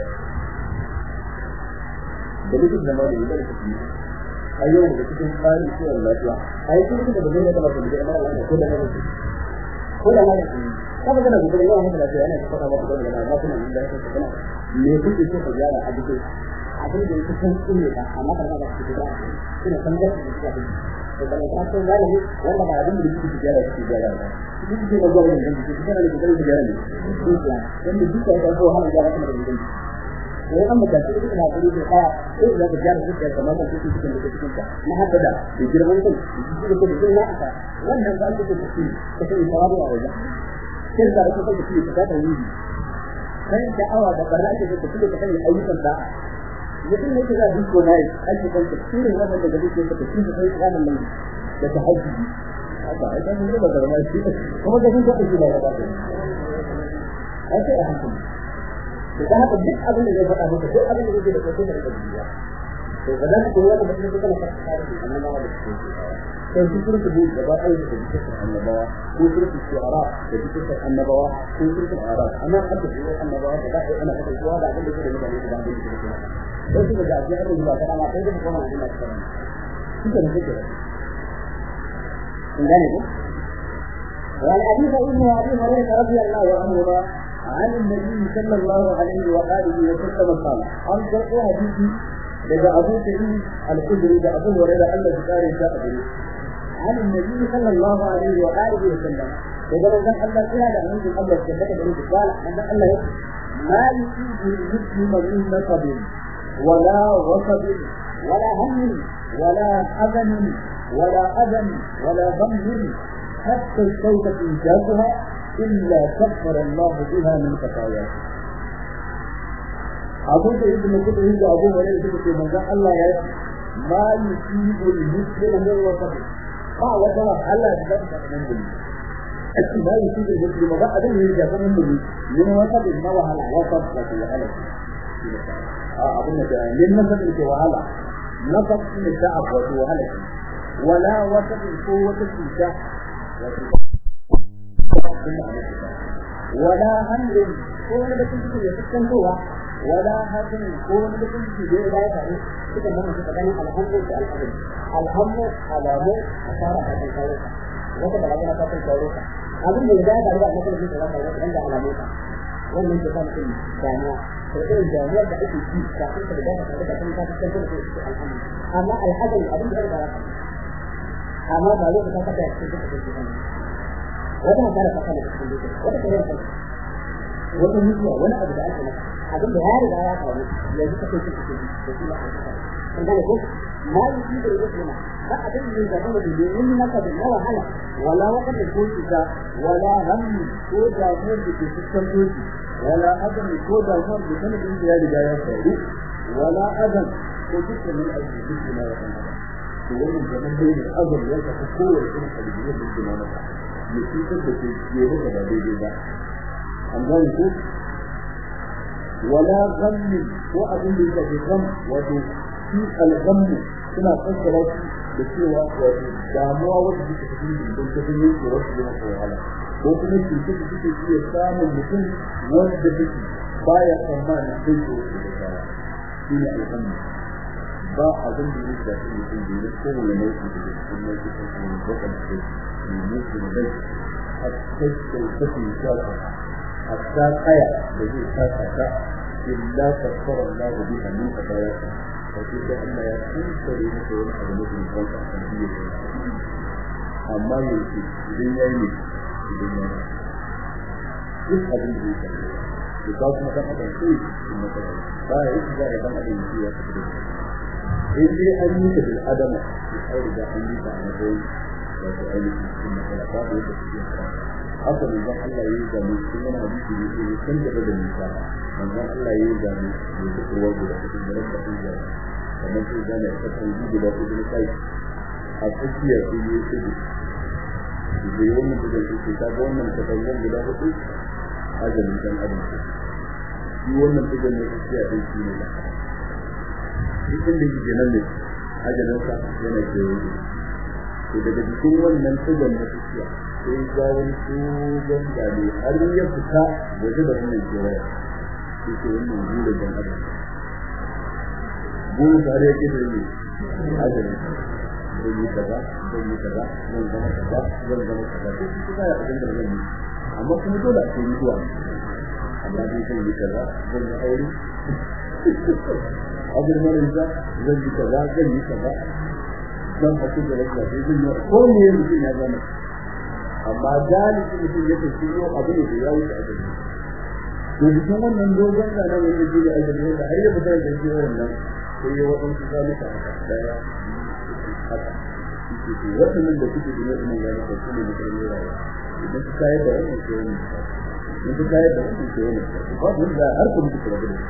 da duk da malami da su ayyuka da cikin tsari ko lafiya ai kuma da bazai da ba da Allah ko da ne ko da ne kaga kana da yawa mun da yana da fara ba da da ba kuma inda yake kana me kuke so ka gyara a duk abin da yake san kuma da amma kana da shi da kuma san da shi da to da ka so da ne wanda ba abin da yake gyara shi gyara ba duk da ga wannan da yake kana da kokarin gyara ne to ya dan duk da ka so hana gyara kuma da yake sai an mutunta shi da hakuri da kaya sai da gyara shi da kamar da shi cikin da cikin ka na hada da girman kai shi da kuma na aka wannan ba shi da shi sai tawabu a wajen sai da kuma da shi da ta wuri kai da awa da baraka da kuma da kai ayyukan da mutum ne da duk wani ayyukan da shirin wannan da gari ke da shi da sai ranan nan da tahajjudi haka ai dan ne ba da mai shi kuma da shi da shi da ba ai sai a hankali da haka duk abin da zai faɗa maka duk abin da zai da kai da duniya to ba za ka kowa da mutum da kana fara da annabawa da su sai su furta da ba ai da cikin annabawa ko furta shuara da cikin annabawa ko furta ara ana hadda da annabawa da ai ana fata kowa da abin da zai da mutane da abin da zai sai su da ajiyar da ba kana sai da kuma Allah ta kana kike da kike kun gane ko wal hadith ibn abi hurairah radiyallahu anhu عن النبي صلى الله عليه وآله وسلم قال عن ذكر حديثي لدى أبو سعيد الخدري لدى أبو هريرة الله تعالى جاء عن النبي صلى الله عليه وآله وسلم لدى رجل الله تعالى عند الله سبحانه وتعالى قال أن الله ما يصيب المسلم من نصب ولا غصب ولا هم ولا حزن ولا أذى ولا ضم حتى الشوكة إنجازها إلا كفر الله بها من خطاياه. أبو سعيد بن خدري عند أبو هريرة يقول من ذا الله يا ما يصيب المسلم من وصف ما وصف الله بذلك من دون ما يصيب المسلم ما أدري إذا كان من دون من وصف ما وهلا وصف لكن وهلا أبو نجاة من نصف وهلا نصف من الشعب وهلا ولا وصف القوة الشتاء ولا همر كون بكم في يسكنوا ولا هدم كون بكم في لا يفعل كده ما نتكلم على الهم والهم الهم على مو أثار هذا الكلام وكذا لما تقول كلام هذا من البداية بعد ما تقول كلام هذا عند على موتا ومن تكلم في الجامعة فكل الجامعة ده في شيء كافي في البداية هذا كان كافي في الهم أما الحدث أبدا غير أما بعد ما تقول كلام وده كان فقط الكمبيوتر وده كان وده مثله ولا أبدا أصلا هذا بهذا الآيات هذه الذي تكون في الكمبيوتر عندنا يقول ما يصيب الرسل ما أدري من جهنم بدون نقد ولا هلا ولا وقت يكون إذا ولا هم كودا مر بكسكتور ولا أذن كودا مر بسنة إنجيل جاية ولا أذن كودا من أجل جسمنا وطننا ومن جهنم بين الأذن يلقى قوة الإنسان الذي يجب أن يكون da ke yero da daidai ba an gani ko wala ghammi ko abin da yake gam wato shi al-ghammu suna fassara da cewa wato damuwa wanda take cikin don ta yi ko wasu da wahala ko kuma shi take take iya samun mutum wanda take baya tsammanin sai ko da shi ne al-ghammu ba abin da yake da cikin da ko wani ne da cikin da cikin da cikin يمكن ذلك حتى تلتفي شرعا حتى قيا الذي شرعا إلا كفر الله بها من خطاياك وكيف أن يكون سرينة ونحن نجم الخلق الحمدية أما يمكن إذن يمكن إذن يمكن يسحب الجيسة يقاس مكان أتنسيب في المكان فهي إذا أيضا أدنسي يتبدو إذن أنيك بالأدم يحاول إذا أنيك عن ذلك wato ainihin cikin matsala ba da yadda suke fara haka manzon Allah ya yi zane cikin wani hadisi ne ke kan gaba da nisa manzon Allah ya yi zane da ya kurwa guda cikin da rasa sun zane kamar sai zane a kasan gudu da kudu na kai a tsakiya sai ya yi kudu da zai wannan da zai ce ta ga wannan kasangan guda hudu ajalin dan adam shi wannan tugan na tsakiya ɗin shi ne da cikin da yake nan ne ajalinsa yana kewaye to daga cikin wannan tuban na tafiya sai ga wani tsogon gane har ya fita waje da wannan kewaye shi ke wannan gure don adam gure tare yake da ne ajiyar zai yi kaza zai yi kaza zan zama kaza zan zama kaza sai shi kuma ya abin da zan yi amma kuma dole a ce mutuwa amma dai zan yi kaza zan yi aure abin marinsa zan yi kaza zan yi kaza zan haku da lafiya sai zan yi ko ne mutum ya zama amma galibi mutum ya tafi yau abin da ya wuce a gari to jikin wannan dogon da nan wanda ke da ajali da har ya fita da shi wannan sai ya wadansu zalika daya haka shi wannan da kuke da wannan ya ne ko ne da rayuwa idan ka kai da wannan sai ne idan ka kai da wannan sai ne ba wanda har ku mutu da gudu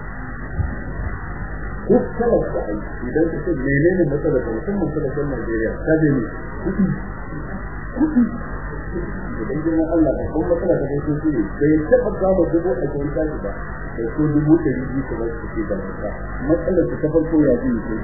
ko kala sai idan ka ce menene matsalar da mutum matsalar da Najeriya ta je ne kudi kudi idan jinin Allah da kuma matsala da kai shi ne sai taba samu dubu a cikin kashi ba sai ko dubu da biyu ko ba su ke da matsalar ta farko ya ji ne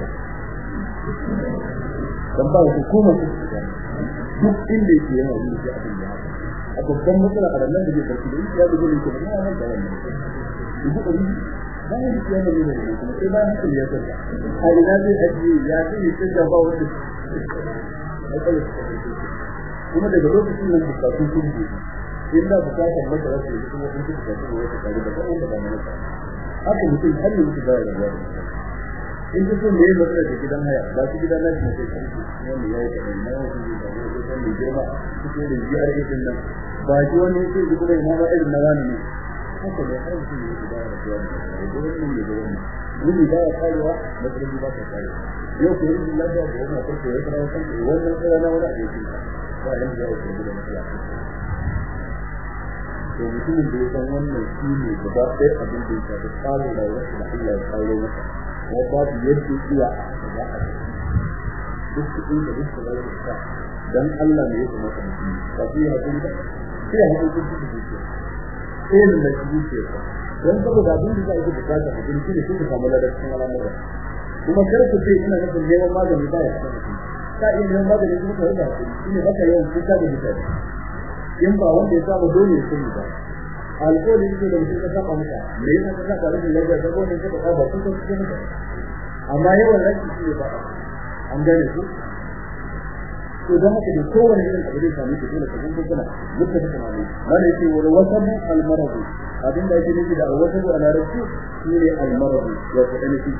dan ba ku kuma duk inda yake yana yin shi abin da a babban matsala a nan da ke farko ya dubu ne ko ba nan da wannan dubu da biyu ba ne da yana ne kuma sai ba hankali ya tsaya a ina zai ajiye ya ce sai da ba wani matsalar kuma daga lokacin nan bukatun sun ji illa bukatar masara ce kuma sun ci bukatun wata tare da wanda ba na masa haka mutum har yi mutu baya da wani in ji sun mai matsala da gidan haya ba su gidan na shi sai wanda ya yi kaɗan na wasu yi da wani kusan da girma suke da biyar irin nan ba shi wani sai ji kuma ina ma irin na wani ne haka ne har mutum ya yi baya da wani da wani ne da wani wani ba ya karewa matsaloli ba ta karewa yau ko yin lafiya da wani farko ya kira wasan wannan tsara na wani abokin ba yan da yake da matsala to mutumin da ya san wannan shi ne gaba ɗaya abin da ya shafi tsarin rayuwar da Allah ya kawo masa kuma babu yadda iya za a duk kuɗin da duk da ya dan Allah ne ya kamata mutum ba su yi hakuri ba sai hakuri kun ci zuciya sai da mai zuciya don saboda abin da za a yi bukata a cikin shi ne suka samu ladabcin al'amuran kuma kar ku ce ina nufin neman magani ba ya cikin ka iya neman magani kuma ka rika shi ne haka yawan kuka da mutane in ba wanda ya samu dole ya sani ba alƙawari ne da mutum ka saba maka me yasa ka saba rashin lafiya ta gode ka ba ba kuka kuka maka amma yawan rashi shi ne ba an gane ku to dan haka da kowane irin abu da sami dole ka san kana mutta da kamali wanda yake wala wasabu al marad abin da yake nufi da wasabu al marad shi ne al marad wa kadani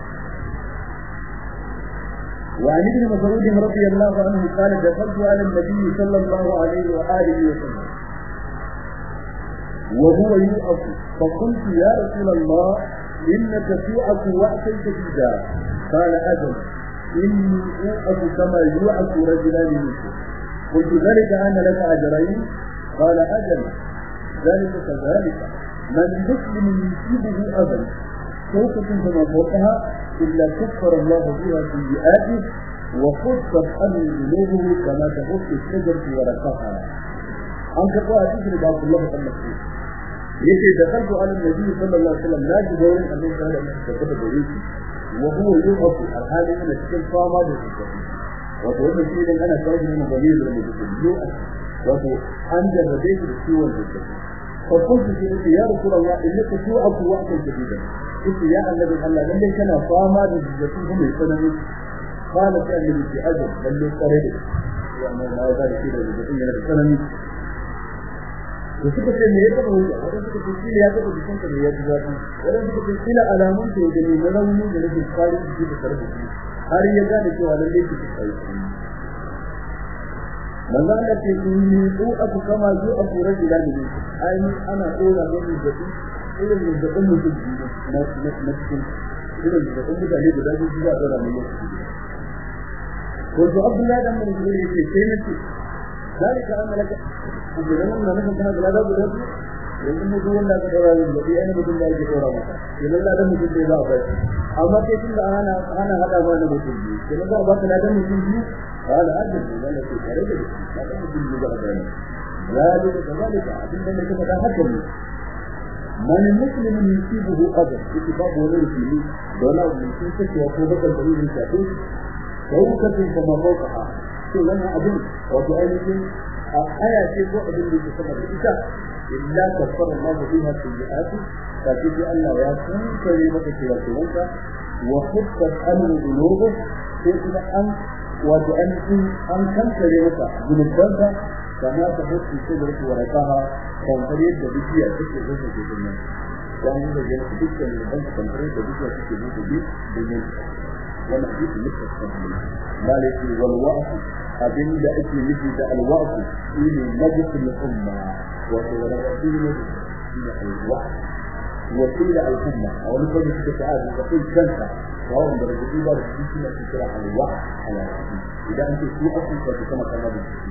وعن ابن مسعود رضي الله عنه قال دخلت على النبي صلى الله عليه وآله وسلم وهو يوقف فقلت يا رسول الله إنك توعك وعكا شديدا قال أجل إني أوقف كما يوعك رجلان منكم قلت ذلك أن لك أجرين قال أجل ذلك كذلك من مسلم يصيبه أذى شوكة فما فوقها إلا كفر الله بها سيئاته وخصت عنه ذنوبه كما تخص الشجرة ورقها. أنت قال حديث عبد الله بن مسعود يجي دخلت على النبي صلى الله عليه وسلم لا جبور أن يسأل أن يتكتب بريسي وهو يوقف الحال من الشكل فاما بالشكل وتقول شيء أنا خارج من ضمير المدخل يوقف وهو أنجل ربيت السوى الجسد فقلت يا رسول الله إنك توقف وقتا جديدا قلت يا النبي الله لم يكن فاما بالجسد هم يسنمون قال كان من في أجل بل يقرب يعني ما يزال كده بالجسد يسنمون وسكت من يتبعه هذا سكت السيل يتبعه بسنك من يتبعه ولا سكت السيل على من تودني ملوني جلد الخارج جيد الخارج هل يجال كده على ليس الخارج من ذا التي يؤف كما يؤف رجلا منه أي أنا أقول من الجسد إلى من الجسد من الجسد إلى من الجسد عليه بداية جيدا أدرى من الجسد قلت عبد الله دم من الجسد في سينتي ذلك أن لك أجرنا من نحن هذا لا بد لأنه دون لا تدرى الذي أنا بدون لا يجرى مكان إلا لا دم من لا بد أما كيف أنا أنا هذا ما نبغي إلا لا بد لا دم من قال أجل لا نسي كريم لا دم من لا بد ذلك كذلك أبدا لك مدى حكم من المسلم يصيبه أجر اتفاق ولو فيه دولا من سنسك وقوبة البريد الكاتب شوكة فما فوقها sai wannan abin wato ainihin a aya ce ko abin da yake sama da ita illa kafara Allah biha sayyi'ati fa fi Allah ya kankare maka kiratunka wa hukkat an dhunubu sai kuma an wato an an kankare maka zunubanka kama ta hukki sai da warakaha kankare da bikiya take da take nan dan da ya dukkan da kankare da bikiya take da take da wannan hadisi mutafaqun maliki wal wa'f abin da ake nufi da al wa'f shine majlisul umma wa tawaratul shine al wa'f wa qila al umma aw al kullu fi ta'ala da kai kanta wa wanda da duba da shi ne kira al wa'f ala idan ake su aku ka kuma kana da shi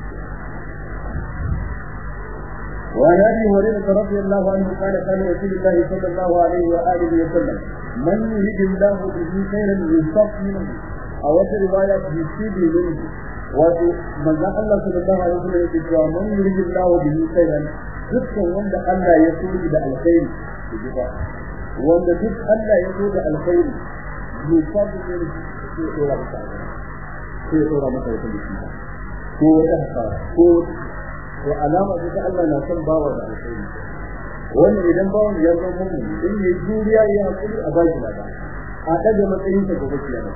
وعن ابي هريره رضي الله عنه قال قال رسول الله صلى الله عليه واله وسلم من يريد الله به خيرا يصف منه او روايه يصيب منه ومن الله صلى الله عليه وسلم يقول من يريد الله به خيرا dukkan wanda Allah ya so da alkhairi wanda duk Allah ya so da alkhairi yusuf min shi dora masa sai dora masa wata bishira ko wata hasara ko to alama ce ta Allah na son bawa da alkhairi wannan idan bawan ya zama mu'min din ne juriya ya hakuri a baki lada a daga matsayin ta gobe kiyama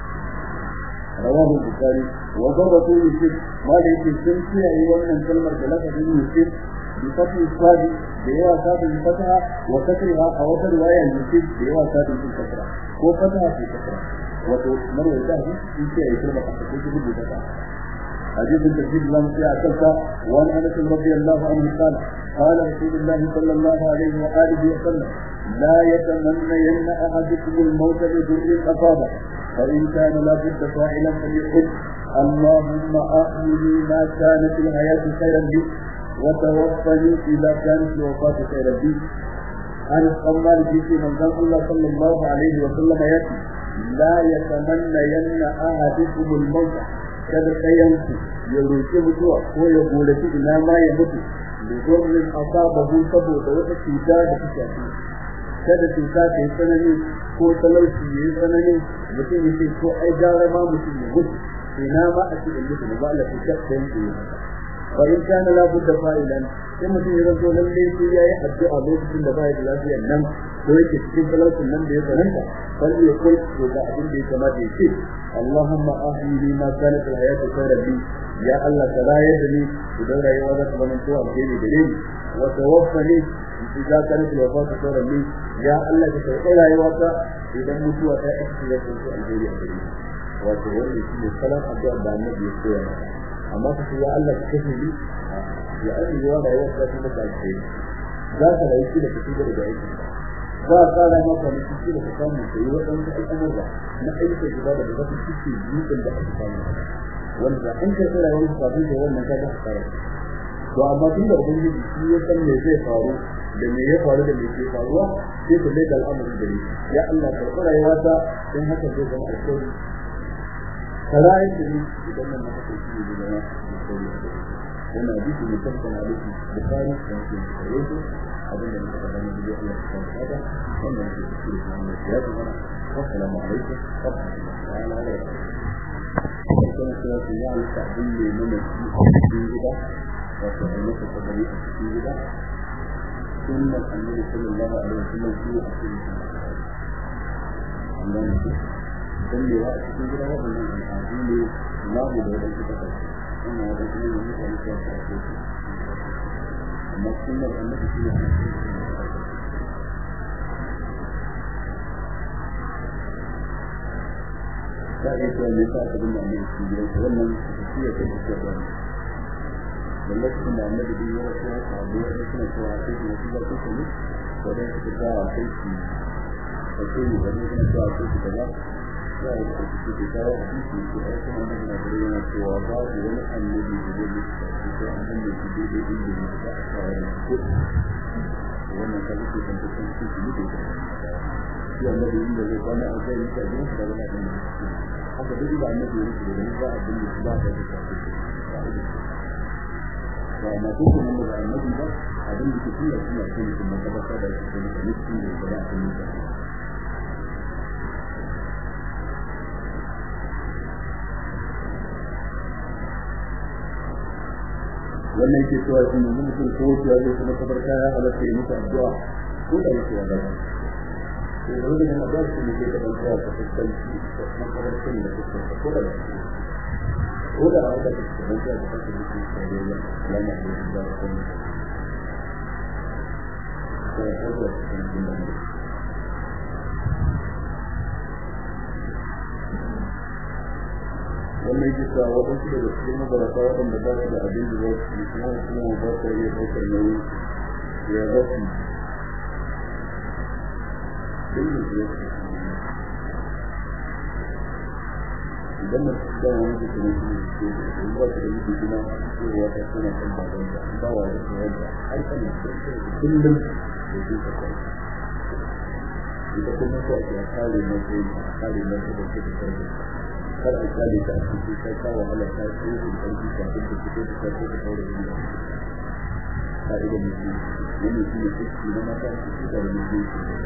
rawahu bukhari wa dawatu yusuf ma da yake sun kiyaye wannan kalmar da lafazin yusuf bi fati sadi da yawa sabin fataha wa kasriha a wata riwaya yusuf da yawa sabin kasra ko fataha ko kasra wato marwai da shi kiyaye kalmar ta ko rubuta ta حديث التجديد لم يعتقد وعن انس رضي الله عنه قال قال رسول الله صلى الله عليه واله وسلم لا يتمنين احدكم الموت بجر اصابه فان كان لا بد فاعلا فليقل اللهم احيني ما كانت الحياه خيرا بي وتوفني اذا كانت الوفاه خيرا بي عن قمال في من الله صلى الله عليه وسلم ياتي لا يتمنين احدكم الموت kada kayanku ya roƙi mutuwa ko ya golaci ina ma ya mutu da gurbin asabahu saboda wata cuta da take a cikin kada cuta ta yi tsanani ko talauci ya yi tsanani mutum ya ce ko ai gara ma mutum ya mutu ina ma a cikin mutu ba Allah ya kafa yanku ya fa in kana la budda fa'ilan sai mutum ya zanto lalle sai yayi addu'a lokacin da bai da lafiyar nan ko yake cikin talaucin nan da ya tsananta bal ya kai ko da abin da ya kamata ya ce Allahumma ahyi ma kanat al-hayatu khayran li ya Allah ka rayar da ni idan rayuwa za ta zama to alheri gare ni wa tawaffani idan kanat al-wafatu khayran li ya Allah ka sauke rayuwa ta idan mutuwa ta ake da to alheri a gare ni wato wannan shine salat addu'a da Annabi ya koya amma ka ce ya Allah ka kashe ni ya aiki wa rayuwa ta kuma ta alheri za ka rayu da kake da aiki za a tsara maka da shi da samu da yi waɗansu al'amura na ayyukan ibada da zaka cike dukkan da aka samu wanda an karɓi rayuwar kafin da wannan ka ga tsara to amma tun da ubangiji shi ya san me zai faru da me ya faru da me ke faruwa sai ka mai da al'amari da ni ya Allah ka karɓi rayuwata don haka zai zama alƙawari karayin da ni idan nan haka shi ne da na alƙawari wannan hadisi ne tabbata na alƙawari Bukhari da Muslim abin da muka faɗa ne da Allah subhanahu wa ta'ala wannan shi ne sunan ya ji mana assalamu alaikum wa rahmatullahi wa barakatuh kuma sai ku ya alka abin ne mana cikin gida wato ne muka faɗa ne a cikin gida sunnan annabi sallallahu alaihi wasallam shi a cikin Allah ne dan ne wa cikin gida wannan al'adu ne namu da wanda suka faɗa wannan da kuma ne muka yi ta amma sunnar annabi shi ne da ya ce ne ta abin da annabi shi ne wannan shi ya kai shi da wannan lokacin da annabi da ya rasu a abu da suna cewa sai shi ne da kuke ne to da shi da sai shi sai ne da ne cewa sai shi da ya yi da shi da kawo hadisi ko ai kuma annabi na da yana cewa ba wani annabi da zai yi ko annabi da zai yi da ya ko wannan kaji ko kan cikin shi ne da shi annabi inda zai kwana a kai da jin da wannan din haka duk da annabi ne da ba abin da ba da shi ba ma duk mun da annabi ba abin da ke yi shi ne kuma da ba da shi ne da shi ne da shi ne wannan yake cewa shi ne mutum ko ya zo kuma kabarta ya halatta yi masa addu'a ko da yake wanda ba sai da wannan addu'a shi ne ke da addu'a ta fuskanci na kabarta da fuskanta ko da ko da aka fuskanta da fuskanta da ya lama da da kuma sai ya zo cikin wannan yake cewa waɗansu daga cikin mabarata waɗanda ba su da abin da za su yi kuma kuma ba su iya ɗaukar nauyi ya za su yi dangin su ya ce idan na su da wani da kuma su ne su ce in ba su da miji kuma cewa ta suna kan babanta in ba wa da su wanda har kana kullum da su ka kai ita kuma su ake kare na kai a kare na kai da ke da kai kar a kale ta cikin sai ka wahala ta ce da karfi ta da fito da ta da kaure ne ta da miji wani shi ne shi ne mata shi da miji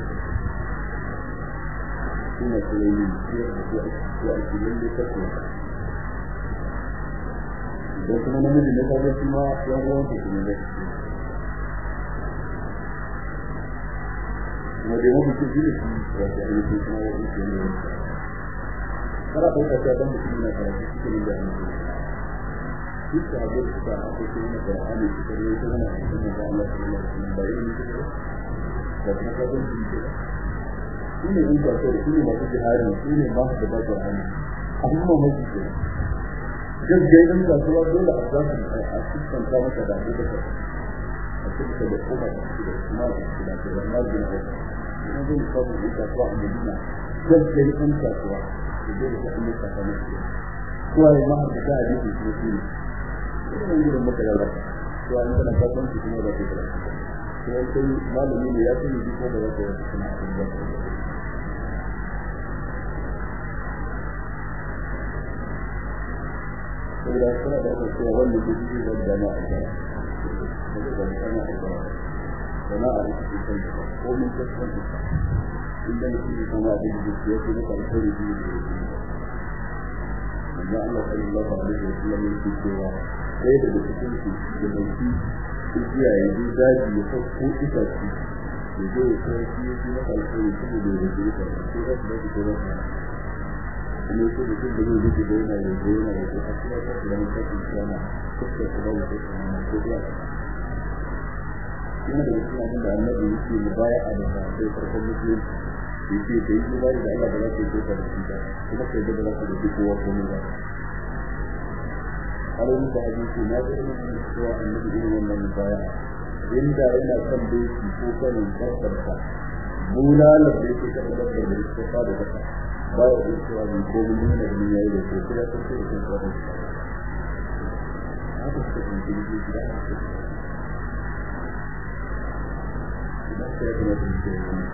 shi ne ko ne shi da ko a cikin da ta ko da kuma namiji da kaga shi ma ya rawa da shi ne kuma da wani shi ne shi da ya yi shi kuma ya yi shi kada ko ta dan mutum na karatu cikin da ne duk da abin da aka ce na Qur'ani da ne ko na cikin da Allah subhanahu wa ta'ala bayin ne da kuma kadin shi ne in da ko shi ne masu jihadi shi ne ba da ba Qur'ani amma mai shi duk da idan da su dole a zasu a cikin ta maka da su da a cikin da kuma da su da kuma da su da su da Allah bin Allah ina zai kawo da ta a Madina duk da idan ta kuwa da da kuma ta fara shi ko ai ma da da hadisi shi ne ina yin da maka da to an kana kafin shi kuma da kira to sai malami ne ya sani ko da wata kuma abin da to da kana da cewa wannan da shi da jama'a da da jama'a da jama'a da shi ko mun tsaya inda ne kuma da shi yake da alheri da Allah sallallahu alaihi wa sallam yake cewa sai da cikin shi da dauki igiya ya ji daji ya sauko ita shi ya zo ya kai shi ya ji maka alheri kuma da ya ji ta sai da da shi da ne ko da shi da zai ji da yana da yana da ta kuma ta da mun ta tsana ko ta da wata kuma ko da yana da cikin abin da Annabi yake mubaya'a da sai farkon musulunci yake da yi ba da Allah da yake so ka shi da kuma sai da Allah da duk kowa ko ne ba alai da hadisi na da ilimin cewa annabi ne wannan baya inda yana kan doki ko kan farfarsa bulala da yake da Allah da yake so ka da ka ba ya cewa ni ko mun ne ne yayi da ko kira ta ce ko ka da haka ce da yake da haka da sai da yake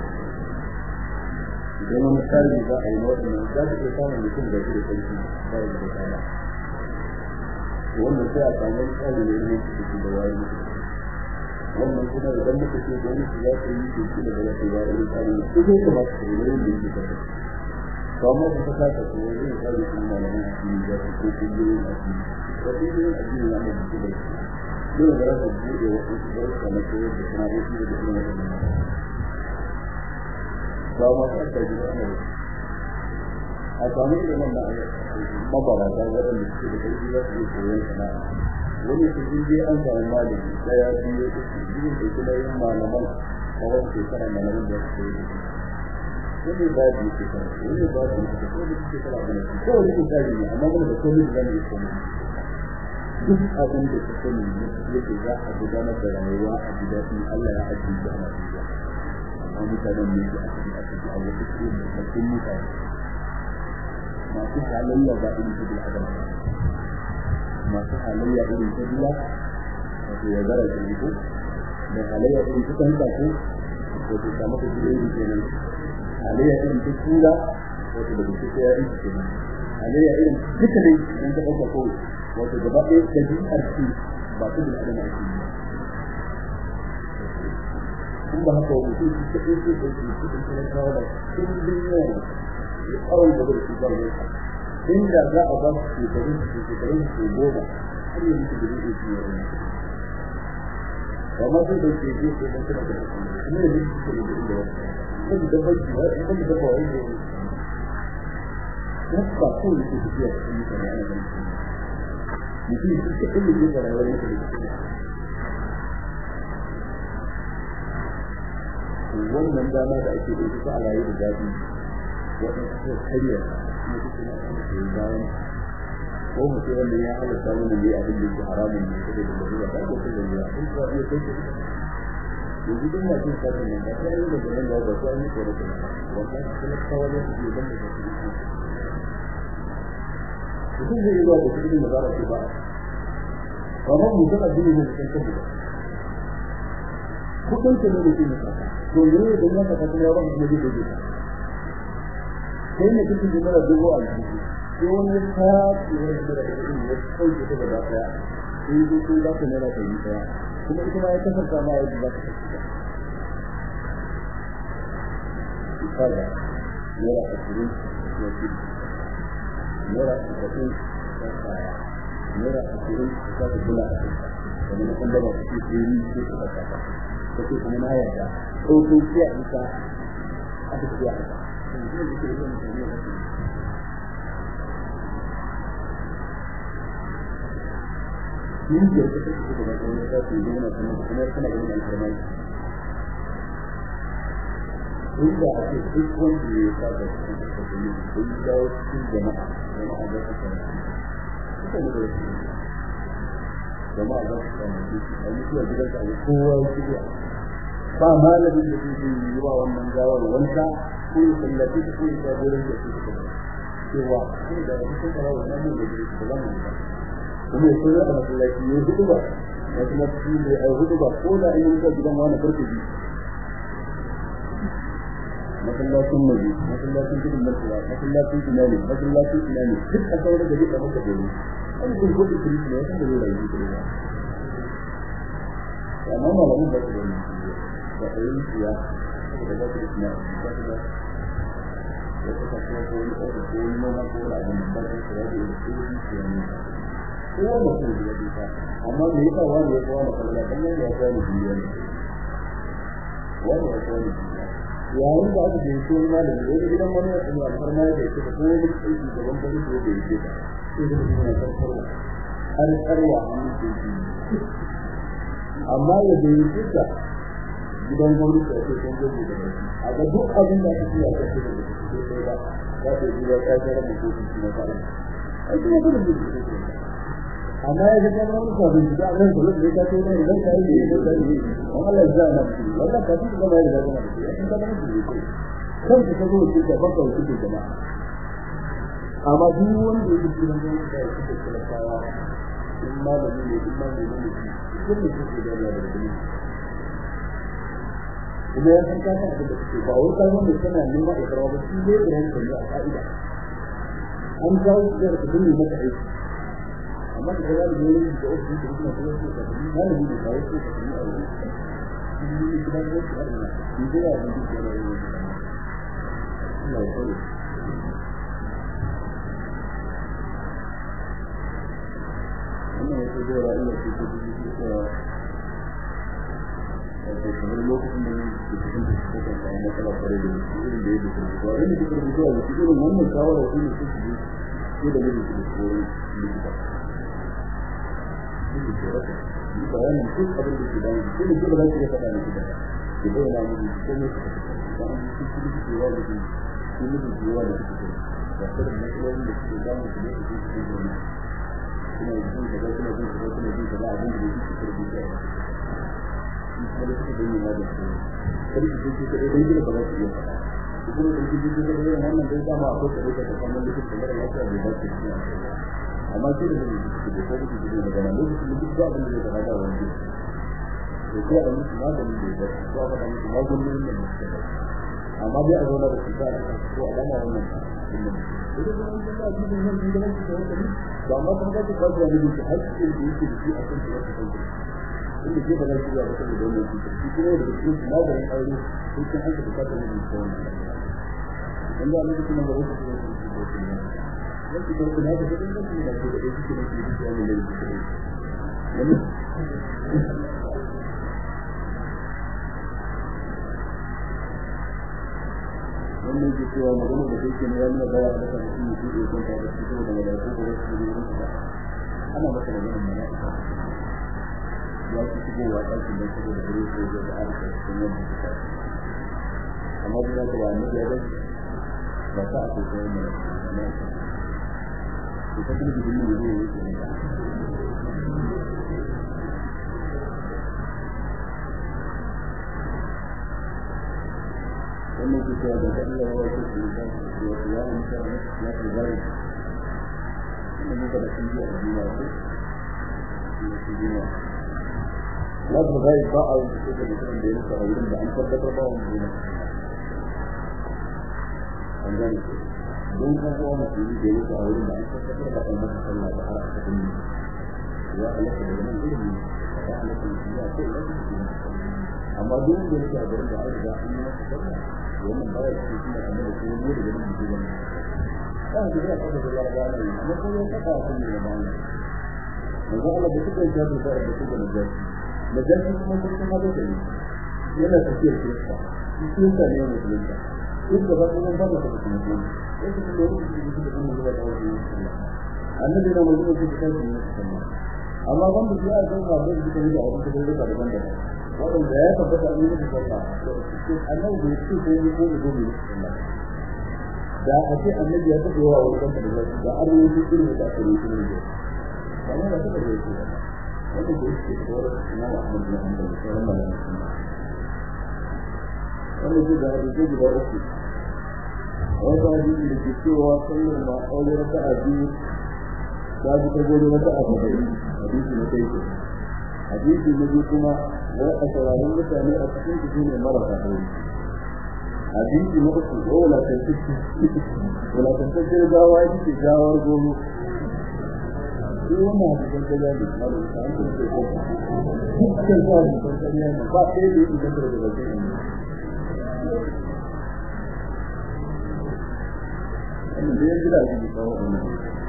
idan wani tsari za a yi waɗannan za su iya samun mutum da shi da ƙarfi bayan da kaya wannan sai a samu wani tsari ne ne da shi da wari wannan kuma idan muka ce da wani za su yi shi da za su yi wari tsari ne ko zai kuma su yi wani da yake da to amma da ta kasa ko wani tsari kuma malaman addini za su ko kungiyoyin addini ko kungiyoyin addini na mai mutum da shi dole da rasa buɗe wasu su zai kama koyar da sana'o'i da da kuma waɗannan ba ma ta ta ji ana a samu da wannan mabarata waɗanda suke da ƙarfi za su yi koyon sana'a wani su ji dai an samu malami ɗaya biyu uku biyu da kuma yin malaman a wani shekara malaman da su yi wani ba su shekara wani ba su shekara ko da shekara ba ne ko wani misali ne amma wani da komai da zai komai duk abin da su sani yake za a gudanar da rayuwa a gidan Allah ya ajiye shi a Najeriya a mutanen ne da aka yi a cikin abu da su ne da sun mutane masu halayya ba irin ta bil adam masu halayya irin ta bila wato ya zara da iko da halayya irin ta kanta ko wato ta maka jiri kenan halayya irin ta kula wato da duk ya yi kenan halayya irin duka dai idan ka dauka ko wato gaba ɗaya da jin arki ba su bil adam ake kun ba haka wani su su su su su su su su kawo da sun dinne ya kawai da su ba ne inda za a ba su da su su da su goma har yanzu da su su amma sai da ke ji ko kuma da kuma ne ne ke da da da bai ji wai kuma da ba wai ne ba ko ne ke ji a cikin kana ne ne ji shi ke da da rayuwar ne wannan dama da ake da ita a rayuwar da dadi wannan ko kariya ne kuma da bayan ko mutum wanda ya halatta mana ne abin da yake haramun ne da da da ba ko da ya ko ko ya kai yanzu din ma cikin sabon nan da sai da nan da ba ko an yi ko da wannan kuma kawai da shi da da shi duk da yawa da cikin magana ce ba kamar mutum a cikin cikin kuma kudin ne da shi ne to ne da ya ka kuma yawan da yake da sai ne cikin da dubo a cikin ko ne ta ne da da ne ko da da da ya sai ko ko da ne da kai ta kuma ita ma ta fara ma da ba ta kada ne da asirin ko shi ne da asirin da kaya ne da asirin da da bula kuma kun da ba shi sai ni ko ta ta ko kuma na yarda ko ko ya ita a ta ya yin da take da wannan da ke nuna kuma kuma kana da wannan kalmar inda ake duk wanda ya saba da kuma kun dawo cikin jama'a jama'a da ta kuma kuma da jama'a da ta kuma a yi zuwa gidan ka kowa ya shiga ba malamin da zai yi wa wannan gawar wanda ko ya sallaci ko ya gurin da su cewa ko da cikin karawa nan ne da su da zamu kuma sai da masallaci ne hudu ba ya kuma shi ne a hudu ba ko da in ka gidan wani farki masallacin nabi masallacin cikin masalla masallacin tunani masallacin tunani duk a sauran da duka maka dole an kun gudu kiri ne wata da zai yi kiri amma malamin da su ne da ayin siya da da su ne da su da ya ta kawo ko ni ko ko ni ma ko da abin da ba su da su ne ko mutum da yake ta amma me yasa wani ya kawo kallon dan ne ya kawo duniya ne wani ya kawo duniya yayin da aka yi ko ma da ne gidan wani ya tsaya farma da yake da kuma da aiki da ban bari da yake ta sai da kuma ta farwa har karwa an yi amma ya da yake ta gidan wani da yake kan gobe da a ga duk abin da ake yi a cikin da sai da za ta yi da kasar mutum na fara ai kuma da amma ya ga wannan sabon da ran da zai ta ce ne idan kai ne da yi Allah ya zama shi wannan ka ci gaba da zama in ka gane shi kan ka zo ki da baka ki da jama'a amma duk wanda yake cikin wannan da yake da kawa in ma da ne in ma da ne kun ne ki da Allah da ni idan ya san ka ta da shi ba wai kai wanda kana nema ikrawa ba shi ne da yanka a ka'ida an jawo da kudin maka aiki amma da ya yi ne da ofi da kuma da su da ni ba ni da kai su da ni a wuri ni da da su da ni da ya yi da ni Allah ya yi wannan ya ce da ra'ayi ce da shi ko da kamar lokacin da ne da cikin da su da kai na kala fare da su irin da yake da su wani da kuma da su irin wannan shawara ko ne su su da ne da su ko ne bayanin duk abin da ke da shi ne duk da zai faɗa miki da ke da yana miki ko ne da an yi cikin cikin da shi shi ne da jiwa da shi da kuma matsalolin da ke da mu da shi cikin da kuma yin da kuma yin da kuma yin da abin da yake cikin da shi kuma da shi da yin da shi sai shi ke da dai da ba shi ya faɗa kuma da shi da da wannan dai dama akwai da da kuma da shi da lafiya da ba shi amma shi da shi da ko da shi da magana lokacin da duk da abin da ya faɗa wani to ko a musu magani da ya ko a faɗa musu magani ne amma dai a zauna da shi da ko a dama wannan idan da wannan da shi da wannan da shi da wannan ba ma kan da shi ba da shi hakkin da yake da shi a kan shi da shi inda ke ba da shi da wannan da wannan shi kuma da shi magani aure ko kan haka da ka da shi wanda ne kuma da wasu da shi wanda ke kuma da shi da shi da shi da shi da shi da shi wannan ke cewa magana da take ne yana da wata da shi ne ke kwanta da shi da malaiku da wasu da wurin da ana masa magana malaika ya ci shigo wa ɗaki da shigo da gare su da arka cikin wannan kita amma da ta ba ne da ba ta a cikin wannan ko ta kuma gidan ne ne ne wannan ke cewa da Allah ya ce shi da shi ya yi mutane ya ce zai wannan muka da shi a duniya ko shi duniya lazu zai ba a yi da mutum da ya fara wurin da an tabbatar ba wani duniya an gani don kan ko wani da ya fara wurin da an tabbatar ba an masa sallah da har aka dinga ya alaka da wannan ilimi da alaka da ya ce amma duk da yake a garin da aka ga an yi masa sallah wannan baya cikin da annabi ko ne da ganin mutum ne kan da ya fada da yarda ne amma ko ya fada kan ne ba ne manzo Allah da kuka ji da da kuka da jaji da jaji kuma kun san haka ne yana tafiyar kirista cikin da ne mutum da duk da ba kun ba da kuma ne sai kun da ku ji da kun da da annabi da mutum da kuka ji ne amma ban da ya ga ba da kuka ji da abin da da daban-daban wanda ya tabbata ne da sallah annabi bai ce sai ne ko gobe da ake annabi ya tabbata wa wannan da da arwo shi irin da ake yi ne wannan da take yi wannan da yake da na Muhammad bin Hanbal sallallahu alaihi wasallam wannan da hadisi da uku wannan hadisi da ke cewa sallar ma aure raka'a biyu da ta gode raka'a biyu hadisi ne kai hadisi ne kuma da a sauraron mutane a cikin su ne marasa hauri hadisi na uku wala tantance wala tantance gawa yake gawar gomo shi wannan hadisin da ya yi malu ta an ce ko dukkan zuwa da tantance ne ba sai da yake da da bakin ne an da yake da shi kawo wannan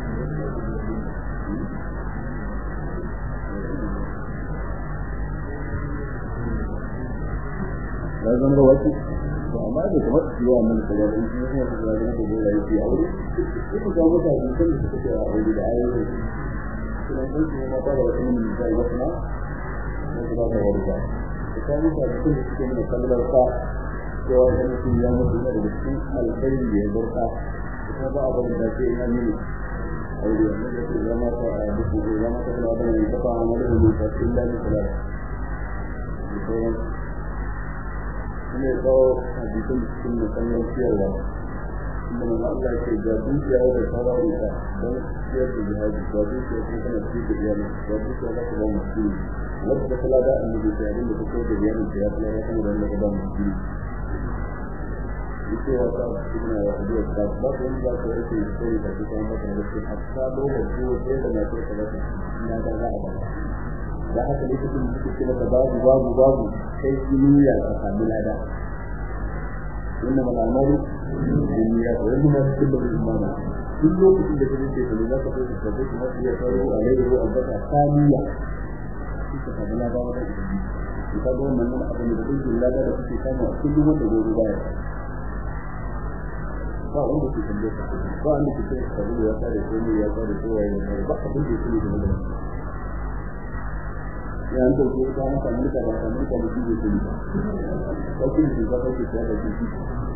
ya zama wasu to amma da kuma yawa mun da ga in kuma da ga da da yake aure ko ga mutane sun da suke aure da aure kuma sun ce ma ba da wani mun da ya kuma ne da da wani da ko mutane sun suke mun kallon sa cewa da mutum ya mutu da cikin alkhairi da ya barka kuma ba abin da ke ina ne aure ne da ya zama ta a duk da zama ta da wani da ba amalan da ta illa ni kula ne ko hadisin cikin musamman ciyarwa inda manzo Allah ya ce ga dukiya da sarari da don ciyar da jihadi ga dukiya ko kana cikin da iyali ga dukiya da kuma mutum wanda kula da annabi da yayin da kake da iyali da ya kula da kuma da Allah da mutum yake wata cikin ya da ta ba wanda ka yake sai da kuma da kuma hatta do ko sai da na ce ka da na da za a ba da haka ne cikin cikin da babu babu babu sai duniya ta samu lada inna malamaru duniya ko kuma cikin da imama duk lokacin da kake da lada ka fara da kuma ya faro alaihi wa abaka samiya kika samu lada wa da ki ka ga wannan abin da kake lada da kake samu a cikin wanda gobe baya ba wanda ke tambaye ka ba wanda ke tambaye ya tare ko ne ya tare ko ya ne ba abin da yake da lada ya an dauke ta maka mulka ba ta mulka da kike kudi ko kin ji ba kake ta da kike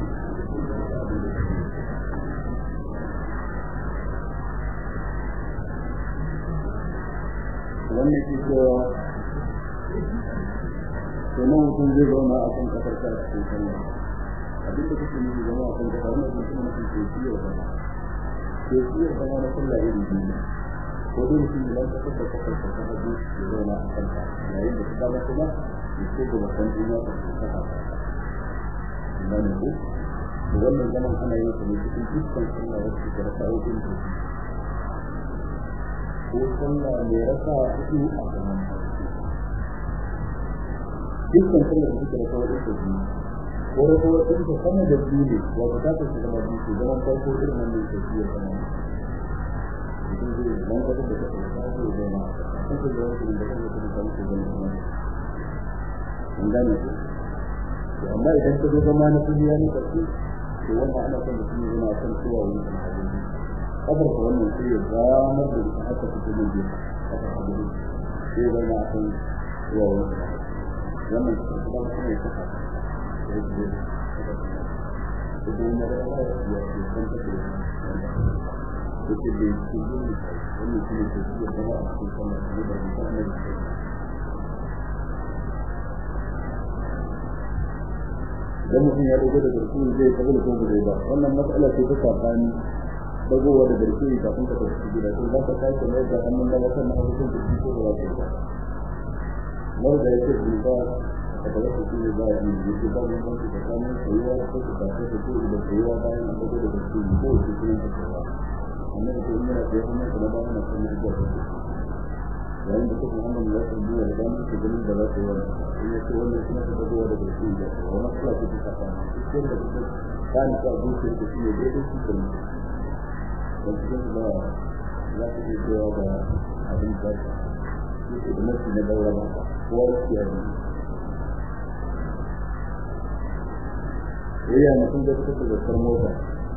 wannan ke cewa kuma mutum zai zauna a kan kasar ta cikin sallah abin da kake nufi zama a kan kasar na kuma mutum ke ciyar da ke ciyar da na sallah irin biyu ko dole shi ne da kake da kake da kake da zauna a kan ta yayin da kuma kuma ke da wannan duniya ta kaka dan ne ko wannan zaman ana yin su cikin dukkan sallah wacce ta rasa aikin ta ko sallah ne rasa uku a zaman dukkan sallah da take rasa aikin ta ko rasa aikin ta sama da dole wa ta ta zama dole zaman farko irin nan ne ke yi zaman dan ka da ka da zama kuma da wani da kuma da kuma da zama an gane amma idan ka zo zama na duniya ne kace to wannan ana son mutum yana son cewa wani kan hadin kadar ko wannan sai ya zamar da ita haka cikin din haka hadin sai ya zama kan cewa wani wannan kuma kuma ya saka sai ya to dan da ya ya san ta da to ke da shi wannan shi ne ke da ba a cikin wannan da mutane da dan mutum ya dogo da garkuwa zai kaga da kuma zai ba wannan mas'ala ce ta tsakani dagowa da garkuwa kafin ka tafi gida to za ka kai ne da hannun da wannan na abubuwan da shi ko ba za ka ba da yake da ka da su ne ba ni da ba mun san da kanin sayuwa ko da ta ce ko da sayuwa bayan an dago da garkuwa ko shi ne ta ba amma da kuma da ya kuma da ba mun san da garkuwa yayin da kuma hannun da su biya da dan su gani da za su yi in yake wannan kuma ta dagowa da garkuwa da wannan kula ce ta tsakani cikin da kuma kan ka duke da shi ne da shi kuma da cikin da za su yi cewa da abin da yake da nasu na daura ba ko wani ya yi ya mutum da suka da tsar mota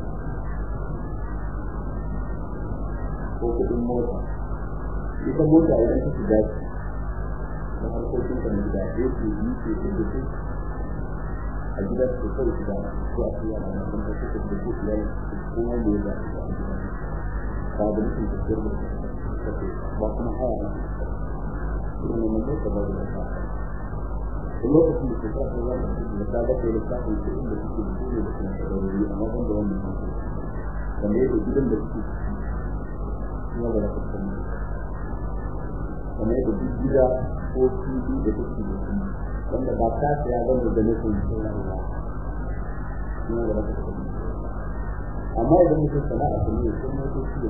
ko kudin mota ita mota idan ta shiga da harkokin da mai da ya ce yi ce da duka a gida su kawai shiga ko a fiye da nan da suka da duk ya yi kuma ne da ba da mutum da tsar mota ba kuma haya ne kuma ne da ba da ta lokacin da suka fara da ta ga da ta yi inda suke da da kuma sarari amma ban da wannan kamar yadda gidan da suke kuma da ta kamar yadda duk gida ko fili da suke da su wanda ba ta ya zama da nufin sai Allah kuma da ta amma idan mutum sana'a ta ne sai mutum shi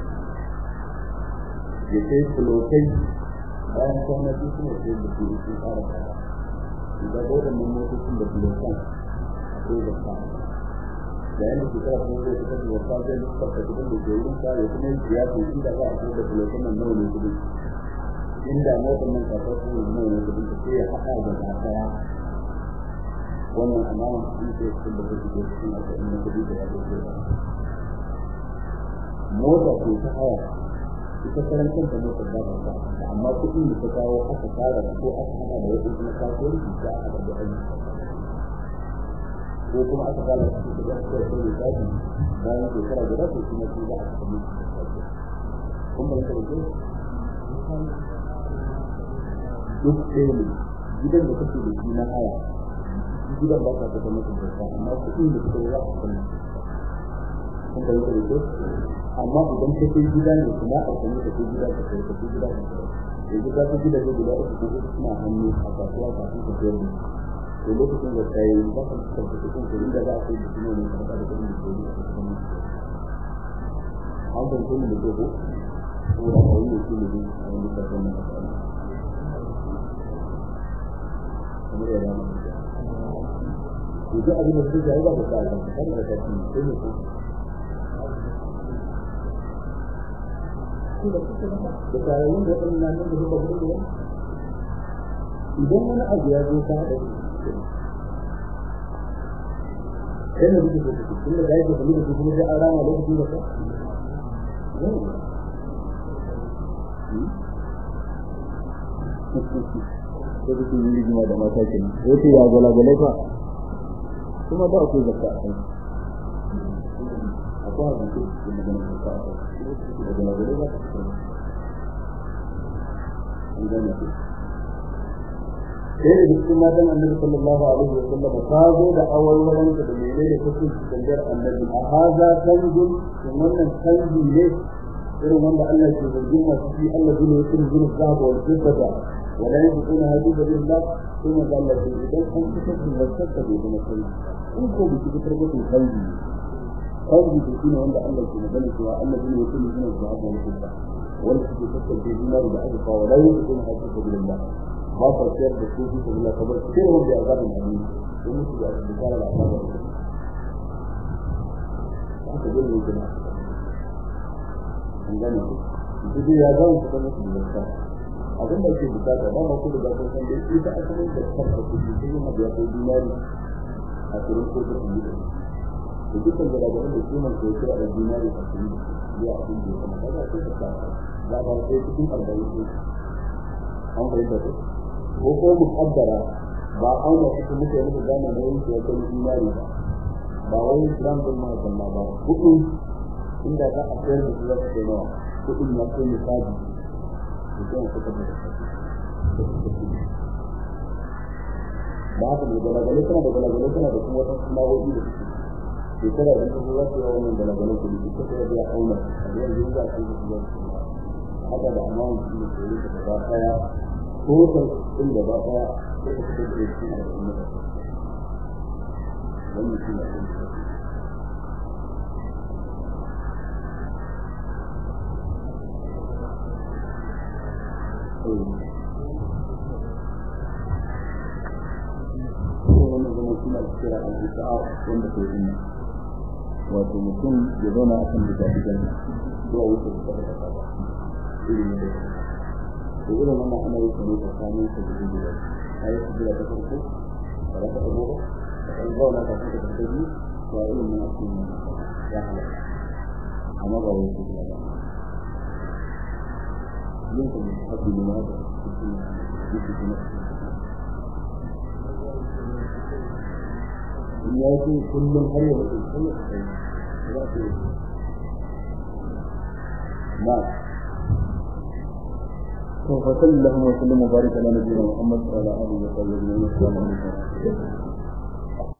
ya kai fulotai bayan kwanaki suna sai da su su fara fara da waɗannan motocin da bulokan akwai da sa da yana su kara kuma zai fitar da wasa zai fitar da kudin da ke wurin sa ya kuma yi ya ce inda za a da bulokan nan nawa ne kudin inda motar nan ka farko ne nawa ne kudin ta sai ya haɗa da ta daya wannan amana sun ce sun da kudi da sun aka inda kudi da ya ce mota ko ta haya ita karantar da motar da ba ta amma kudin da ta kawo aka tsara ko aka hada da wasu kuma kasuwanci da aka da aiki ko kuma aka tsara su da gaskiya ko da tsari bayan shekara guda ko kuma su da aka samu kun ba ta rubuce duk ɗaya ne gidan da kake da shi na haya gidan ba ka ta mutum da amma kudin da kake za a samu kun ba ta rubuce amma idan ka kai gida ne kuma a kuma ka kai gida ka kai ka kai gida ka yanzu ka kai gida guda uku ko suna hannu a kasuwa kafin ka sayar da to lokacin da kai ba ka tsaka da cikin da za a kai da kuma ne ka da kudin da kai an ban kuma da dogo ko da wani ne shi ne a wani da kan nan kamar ya rama ko da abin da suke yi ba ka ta kan da ta ci sai ne da kayan da kan nan da suka gudu idan wani abu ya zo ta da kai ne duk da kuma da yake da duk kuma da arama lokacin da ka ko duk ne ne da mata ke wato ya gola gole fa kuma ba ku zakka akwai abin da ke da zakka da gola gole ba idan ne sai da cikin matan annabi sallallahu alaihi wa sallam ta zo da awalwalan da menene kake cikin annabi a haza kanjun wannan kanji ne irin wanda Allah ke zargin masu shi Allah ne yake zuwa zaba wal fidda wala yakuna hadiza billah kuma Allah ke idan an fitar da zakka da kuma kai in ko bi fitar da kanji kanji shi ne wanda Allah ke magana cewa Allah ne yake zuwa zaba wal fidda wanda ke fitar da dinar da aka kawo wala yakuna hadiza billah ba ta sayar da su su da kabar sai wanda ya ga da ni don su da su fara da Allah aka yi ne kuma an gane ku duk ya ga su da su da abin da ke bukata ba ma ku da kun san dai ita asalin da ta fara ku sai ma da kai dinari a cikin ko da ni da dukkan galabaran da su man koyar da dinari a cikin ya abin da kuma kaga sai ka za ba sai cikin arba'in ne an bai da ko ko muqaddara ba auna cikin muke muke gane da yin ya kai dinari ba ba wai gram din ma zalla ba kuɗi inda za a sayar da su za su kai nawa kuɗin ya kai misali da sai ka tabbata ba haka ne galagale tana da galagale tana da kuma wata sana'o'i da suke shekara da kuma za su yi wannan galagalen kuɗi su suka da ya auna a yanzu za a yi su za su yi haka da amma wani da ke yi da gaba ɗaya total ɗin gaba ɗaya sai ka fitar da shi a cikin mata wannan shi ne ɗin da suna kira al-isa'a wanda ke yin wato mutum ya zauna a kan gidajen zuwa wuce da ta ta ba irin ne da irin wannan ana yi kuma tsakanin su da gida ai su da ta farko da ta abu da kan zauna ta ta ta biyu to irin nan su ne ya halaka amma ba wai su da ba yin kuma haɗu ne ma da su ne su ne ya ce kullum har yau da kullum ya ce na to fa sallallahu alaihi wa sallam wa baraka ala nabiyina muhammad wa ala alihi wa sahbihi wa sallam.